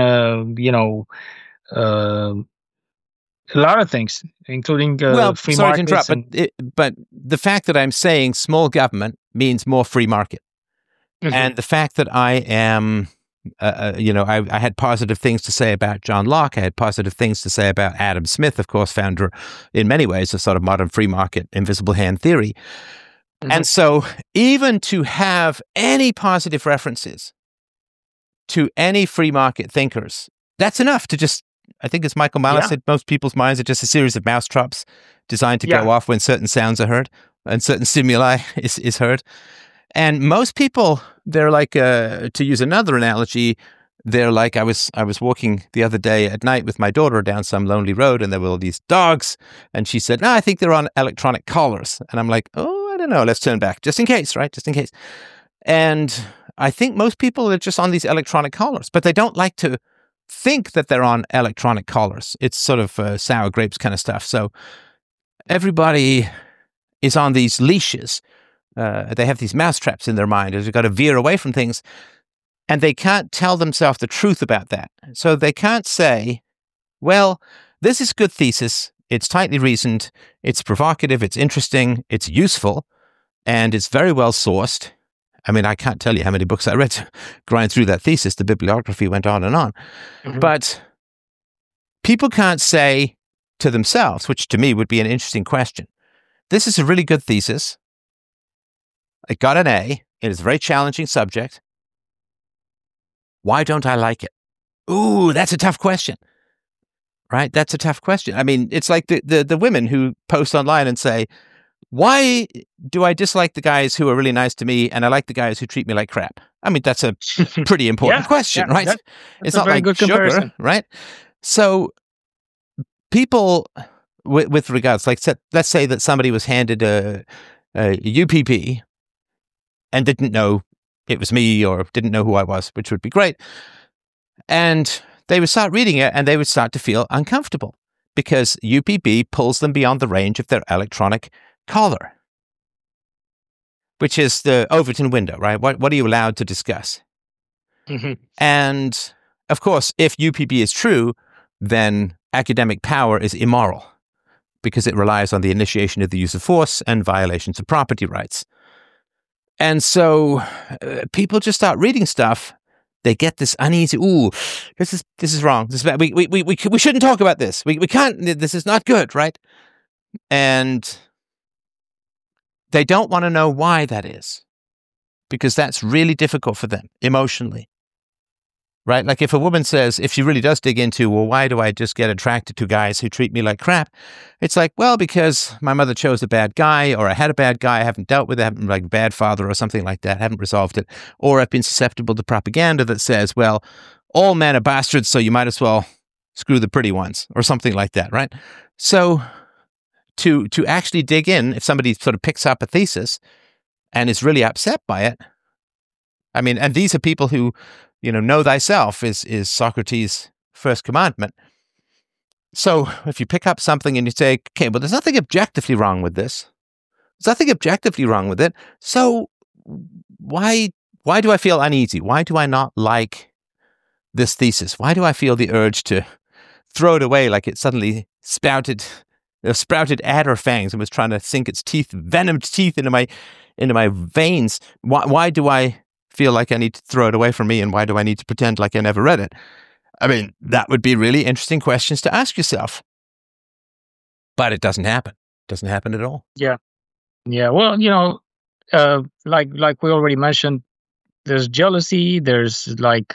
a lot of things, including free sorry to markets. interrupt, but the fact that I'm saying small government means more free market. And the fact that I am, I had positive things to say about John Locke. I had positive things to say about Adam Smith, of course, founder in many ways of sort of modern free market, invisible hand theory. And so even to have any positive references to any free market thinkers, that's enough to just, I think as Michael Malice said, most people's minds are just a series of mousetraps designed to go off when certain sounds are heard and certain stimuli is heard. And most people, they're like, to use another analogy, they're like, I was walking the other day at night with my daughter down some lonely road, and there were all these dogs, and she said, no, I think they're on electronic collars. And I'm like, oh, I don't know, let's turn back, just in case, right? Just in case. And I think most people are just on these electronic collars, but they don't like to think that they're on electronic collars. It's sort of sour grapes kind of stuff. So everybody is on these leashes. They have these mousetraps in their mind. They've got to veer away from things, and they can't tell themselves the truth about that. So they can't say, well, this is a good thesis. It's tightly reasoned. It's provocative. It's interesting. It's useful. And it's very well sourced. I mean, I can't tell you how many books I read to grind through that thesis. The bibliography went on and on. But people can't say to themselves, which to me would be an interesting question, this is a really good thesis. It got an A. It is a very challenging subject. Why don't I like it? Ooh, that's a tough question. Right? That's a tough question. I mean, it's like the women who post online and say, why do I dislike the guys who are really nice to me and I like the guys who treat me like crap? I mean, that's a pretty important question, right? It's not like sugar, right? So people, with regards, like let's say that somebody was handed a UPP and didn't know it was me or didn't know who I was, which would be great. And they would start reading it and they would start to feel uncomfortable because UPB pulls them beyond the range of their electronic collar, which is the Overton window, right? What are you allowed to discuss? Mhm. And of course, if UPB is true, then academic power is immoral because it relies on the initiation of the use of force and violations of property rights. And so people just start reading stuff. They get this uneasy. Ooh, this is wrong. This is bad. We shouldn't talk about this. We can't. This is not good, right? And they don't want to know why that is, because that's really difficult for them emotionally, right? Like if a woman says, if she really does dig into, well, why do I just get attracted to guys who treat me like crap? It's like, well, because my mother chose a bad guy, or I had a bad guy, I haven't dealt with it, I haven't like bad father or something like that, haven't resolved it, or I've been susceptible to propaganda that says, well, all men are bastards, so you might as well screw the pretty ones, or something like that, right? So to actually dig in, if somebody sort of picks up a thesis and is really upset by it, I mean, and these are people who, know thyself is Socrates' first commandment. So if you pick up something and you say, okay, well, there's nothing objectively wrong with this. There's nothing objectively wrong with it. So why do I feel uneasy? Why do I not like this thesis? Why do I feel the urge to throw it away like it suddenly sprouted adder fangs and was trying to sink its venomed teeth into my veins? Why do I feel like I need to throw it away from me, and why do I need to pretend like I never read it? I mean, that would be really interesting questions to ask yourself. But it doesn't happen. It doesn't happen at all. Yeah. Well, like we already mentioned, there's jealousy. There's like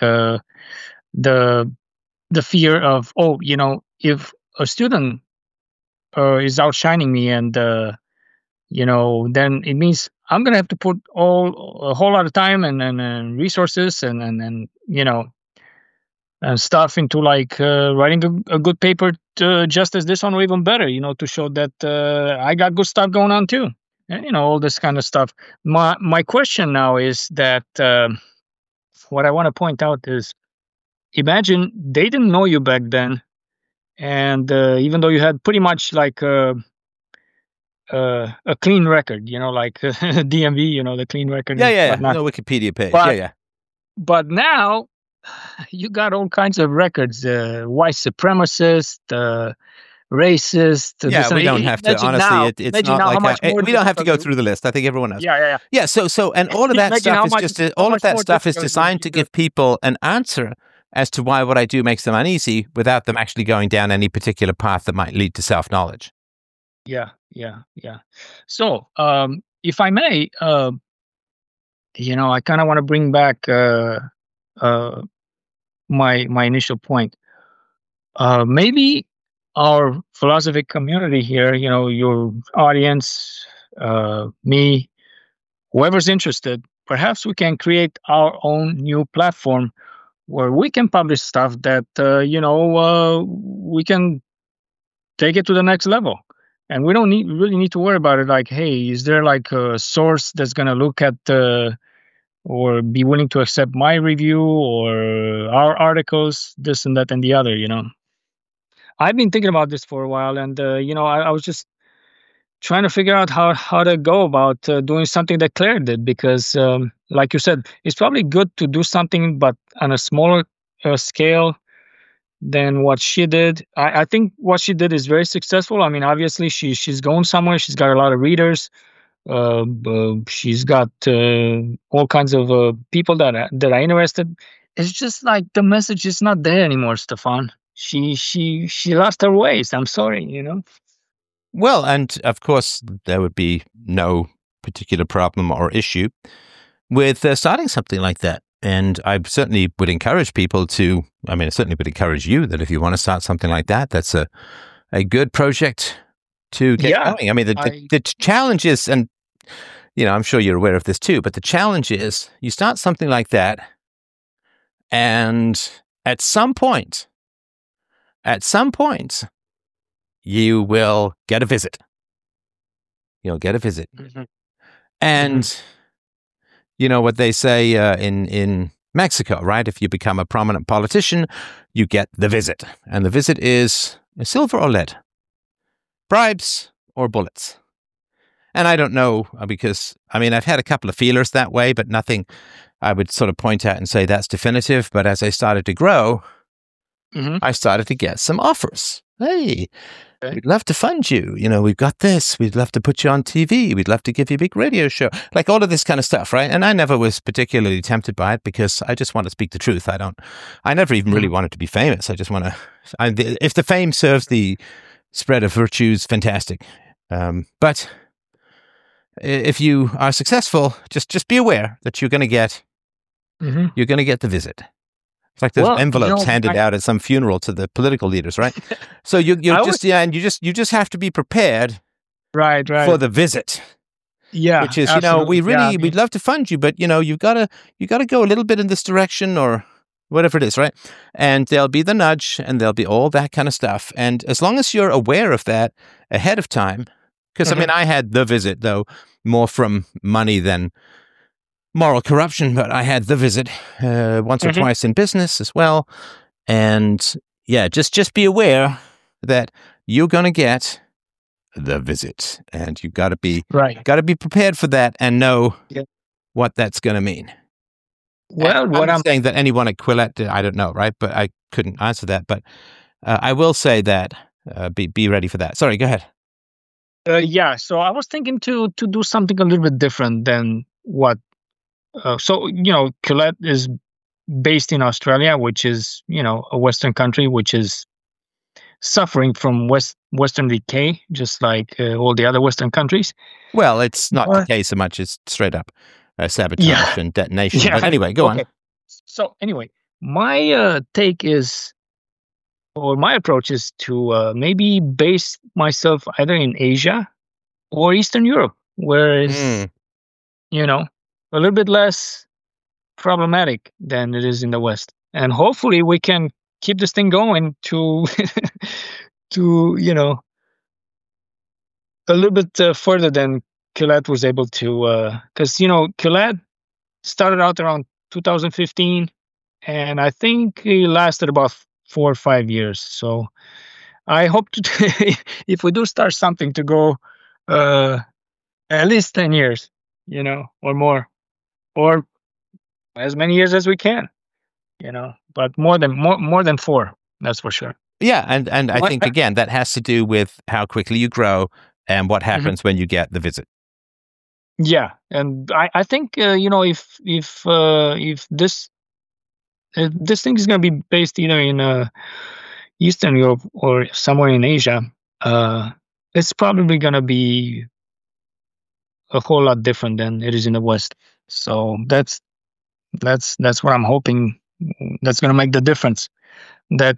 the fear of, if a student is outshining me, and then it means I'm gonna have to put a whole lot of time and resources and and stuff into like writing a good paper just as this one, or even better, to show that I got good stuff going on too, and all this kind of stuff. My question now is that what I want to point out is, imagine they didn't know you back then, and even though you had pretty much like a clean record, like DMV, the clean record and Yeah. whatnot. No Wikipedia page. But, Yeah. But now you got all kinds of records: white supremacist, racist. Yeah, we don't have to. Honestly, it's not like we don't have to go through the list. I think everyone knows. Yeah. So, and all of that stuff is just all of that stuff is designed to give people an answer as to why what I do makes them uneasy, without them actually going down any particular path that might lead to self-knowledge. Yeah. So, if I may, I kind of want to bring back my initial point. Maybe our philosophy community here, your audience, me, whoever's interested, perhaps we can create our own new platform where we can publish stuff that we can take it to the next level. And we don't really need to worry about it. Like, hey, is there like a source that's going to look at or be willing to accept my review or our articles, this and that and the other, I've been thinking about this for a while, and I was just trying to figure out how to go about doing something that Claire did, because like you said, it's probably good to do something but on a smaller scale than what she did. I think what she did is very successful. I mean, obviously she's going somewhere. She's got a lot of readers. She's got all kinds of people that are interested. It's just like the message is not there anymore, Stefan. She lost her ways. I'm sorry, Well, and of course, there would be no particular problem or issue with starting something like that. And I certainly would encourage people to, I certainly would encourage you that if you want to start something like that, that's a good project to get going. I mean, the challenge is, and, I'm sure you're aware of this too, but the challenge is you start something like that, and at some point, you will get a visit. You'll get a visit. Mm-hmm. And you know what they say in Mexico, right? If you become a prominent politician, you get the visit. And the visit is silver or lead, bribes or bullets. And I don't know because, I mean, I've had a couple of feelers that way, but nothing I would sort of point out and say that's definitive. But as I started to grow, I started to get some offers. Hey, we'd love to fund you. You know, we've got this. We'd love to put you on TV. We'd love to give you a big radio show. Like all of this kind of stuff, right? And I never was particularly tempted by it because I just want to speak the truth. I never even really wanted to be famous. I just want to, if the fame serves the spread of virtues, fantastic. But if you are successful, just be aware that you're going to get the visit. It's like those envelopes handed out at some funeral to the political leaders, right? So you just have to be prepared, right, for the visit. Yeah, which is we'd love to fund you, but you got to go a little bit in this direction or whatever it is, right? And there'll be the nudge, and there'll be all that kind of stuff. And as long as you're aware of that ahead of time, because I mean, I had the visit though more from money than moral corruption, but I had the visit once or twice in business as well. And yeah, just be aware that you're going to get the visit, and you got to be prepared for that and know what that's going to mean. Well, and I'm saying that anyone at Quillette, I don't know, right? But I couldn't answer that. But I will say that be ready for that. Sorry, go ahead. Yeah, so I was thinking to do something a little bit different than what. So Quillette is based in Australia, which is a Western country, which is suffering from Western decay, just like all the other Western countries. Well, it's not decay so much; it's straight up sabotage and detonation. Yeah. But anyway, go on. So anyway, my take is, or my approach is to maybe base myself either in Asia or Eastern Europe, where it's a little bit less problematic than it is in the West, and hopefully we can keep this thing going to a little bit further than Quillette was able to, because Quillette started out around 2015, and I think it lasted about 4 or 5 years. So I hope to, if we do start something, to go at least 10 years, or more, or as many years as we can, but more than 4, that's for sure. Yeah, and I think again that has to do with how quickly you grow and what happens when you get the visit. Yeah, and I think if this thing is going to be based either in Eastern Europe or somewhere in Asia, it's probably going to be a whole lot different than it is in the West. So that's what I'm hoping. That's going to make the difference that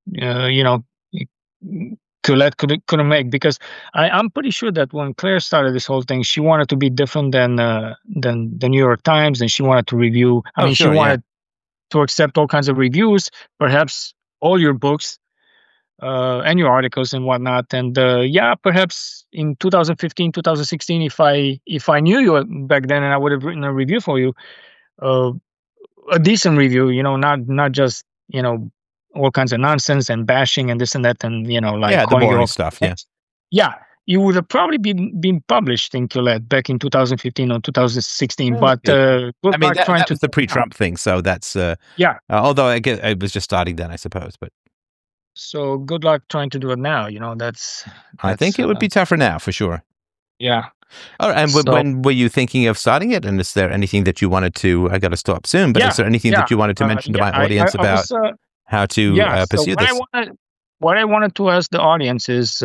Quillette couldn't make, because I'm pretty sure that when Claire started this whole thing, she wanted to be different than the New York Times, and she wanted to review. She wanted to accept all kinds of reviews, perhaps all your books and your articles and whatnot. And perhaps in 2015, 2016, if I knew you back then, and I would have written a review for you, a decent review, not just all kinds of nonsense and bashing and this and that, and the boring stuff. Yeah, you would have probably been published in Quillette back in 2015 or 2016. But that was the pre-Trump thing, so that's although I guess I was just starting then, I suppose. But so good luck trying to do it now. That's I think it would be tougher now for sure. Yeah. All right, and when were you thinking of starting it? And is there anything that you wanted to? I got to stop soon, but is there anything that you wanted to mention to my audience about how to pursue this? What I wanted to ask the audience is,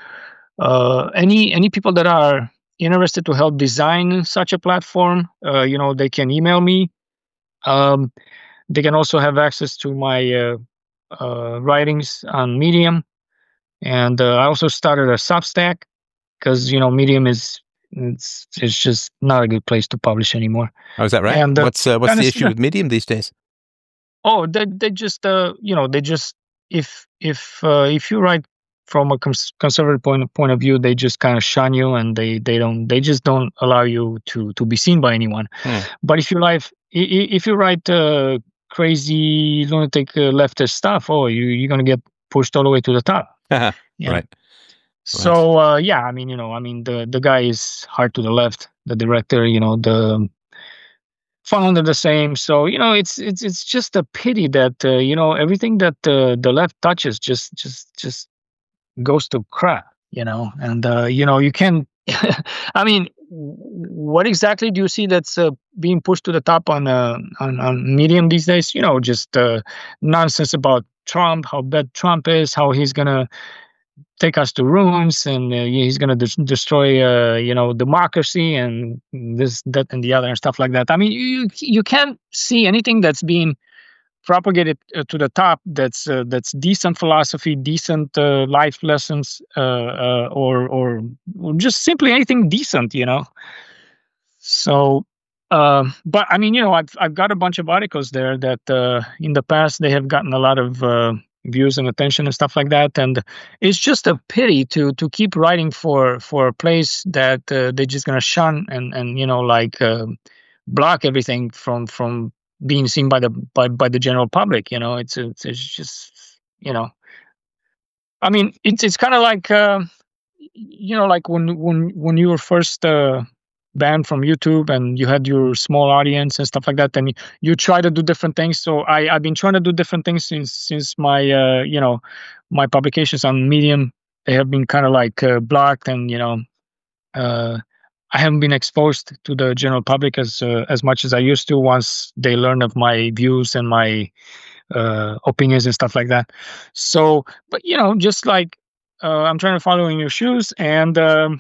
any people that are interested to help design such a platform, they can email me. They can also have access to my writings on Medium, and I also started a Substack, because Medium is it's just not a good place to publish anymore. Oh, is that right? And what's the issue with Medium these days? Oh, they just if you write from a conservative point of view, they just kind of shun you, and they just don't allow you to be seen by anyone. But if you write crazy lunatic leftist stuff, you're gonna get pushed all the way to the top. Right. So yeah, I mean, the guy is hard to the left. The director, the founder the same. So it's just a pity that everything that the left touches just goes to crap. And you can. I mean, what exactly do you see that's being pushed to the top on Medium these days? Just nonsense about Trump, how bad Trump is, how he's gonna take us to ruins, and he's going to destroy democracy, and this, that, and the other, and stuff like that. I mean, you can't see anything that's being propagated to the top that's decent philosophy, decent life lessons, or just simply anything decent, So but I mean, I've got a bunch of articles there that in the past they have gotten a lot of views and attention and stuff like that, and it's just a pity to keep writing for a place that they're just gonna shun and block everything from being seen by the general public. It's just I mean, it's kind of like like when you were first banned from YouTube and you had your small audience and stuff like that, and you try to do different things. So I've been trying to do different things since my my publications on Medium. They have been kind of like blocked, and I haven't been exposed to the general public as much as I used to once they learn of my views and my opinions and stuff like that. So, but just like I'm trying to follow in your shoes, and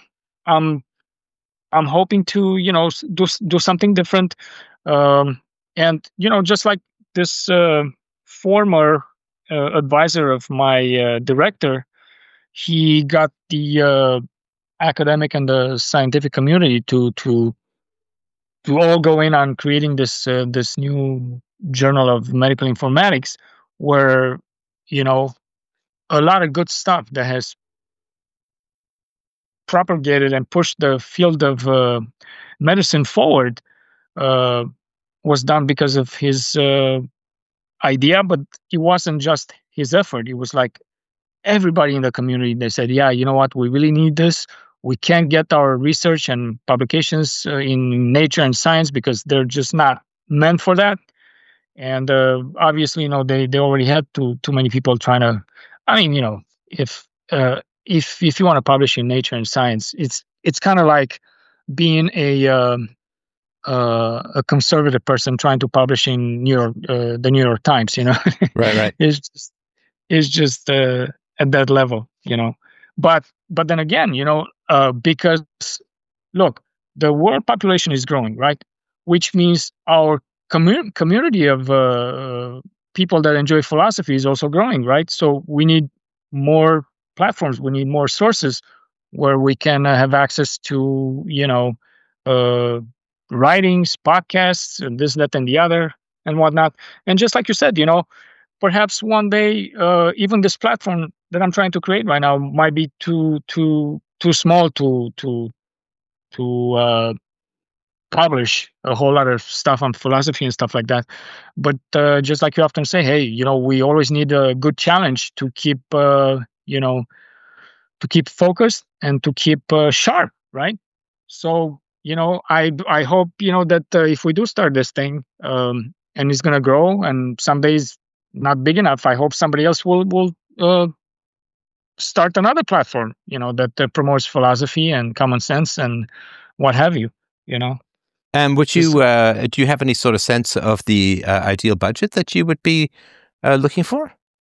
I'm hoping to do something different, and just like this former advisor of my director, he got the academic and the scientific community to all go in on creating this new journal of medical informatics, where a lot of good stuff that has propagated and pushed the field of medicine forward was done because of his idea. But it wasn't just his effort. It was like everybody in the community. They said, yeah, you know what, we really need this. We can't get our research and publications in Nature and Science because they're just not meant for that. And obviously, they already had too many people trying to. I mean, if you want to publish in Nature and Science, it's kind of like being a conservative person trying to publish in the New York Times. Right. It's just at that level. But then again, because look, the world population is growing, right? Which means our community of people that enjoy philosophy is also growing, right? So we need more platforms, we need more sources where we can have access to writings, podcasts, and this, that, and the other, and whatnot. And just like you said, perhaps one day even this platform that I'm trying to create right now might be too small to publish a whole lot of stuff on philosophy and stuff like that. But just like you often say, hey, we always need a good challenge to keep to keep focused and to keep sharp, right? So I hope that if we do start this thing and it's gonna grow, and some days not big enough, I hope somebody else will start another platform that promotes philosophy and common sense and what have you. And would you do you have any sort of sense of the ideal budget that you would be looking for?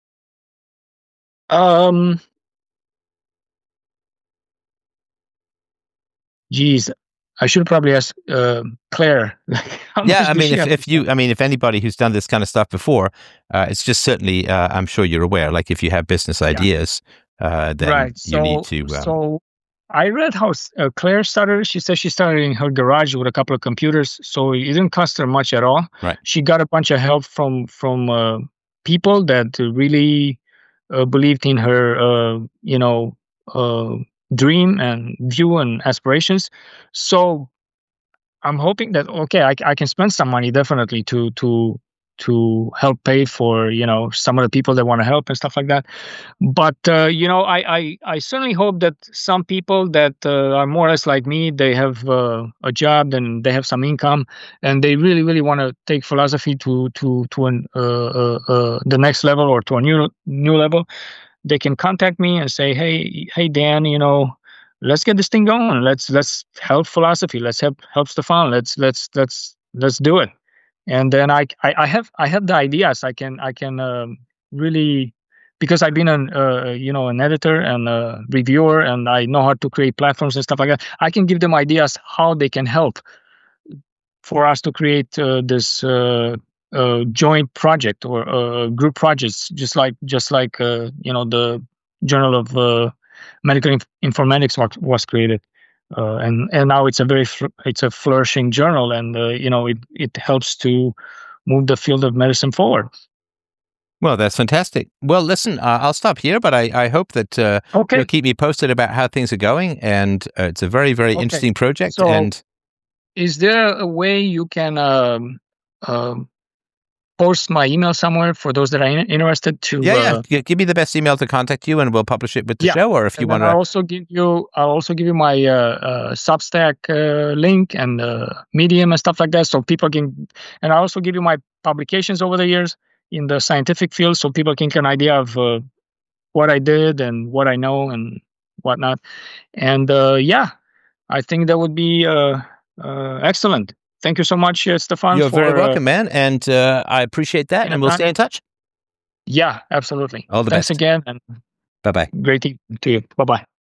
Geez, I should probably ask Claire. Yeah, I mean, if anybody who's done this kind of stuff before, it's just certainly, I'm sure you're aware. Like, if you have business ideas, then right. You need to. So I read how Claire started. She said she started in her garage with a couple of computers, so it didn't cost her much at all. Right. She got a bunch of help from people that really believed in her, dream and view and aspirations. So I'm hoping that okay, I can spend some money definitely to help pay for some of the people that want to help and stuff like that. But I certainly hope that some people that are more or less like me, they have a job and they have some income, and they really want to take philosophy to the next level or to a new level. They can contact me and say, hey Dan, let's get this thing going. Let's help philosophy. Let's help Stefan. Let's do it. And then I have the ideas. I can really, because I've been an editor and a reviewer, and I know how to create platforms and stuff like that. I can give them ideas how they can help for us to create this joint project or group projects, just like the Journal of Medical Informatics was created, and now it's it's a flourishing journal, and it helps to move the field of medicine forward. Well, that's fantastic. Well, listen, I'll stop here, but I hope that Okay. you'll keep me posted about how things are going, and it's a very, very Okay. interesting project. So, and is there a way you can post my email somewhere for those that are interested to? yeah, give me the best email to contact you, and we'll publish it with the show. Or if you want I'll to, also give you my Substack link and Medium and stuff like that, so people can. And I'll also give you my publications over the years in the scientific field, so people can get an idea of what I did and what I know and whatnot. And I think that would be excellent. Thank you so much, Stefan. you're very welcome, man, and I appreciate that, and we'll stay in touch. Yeah, absolutely. All the Thanks best again, and Bye bye. great to you. Bye bye.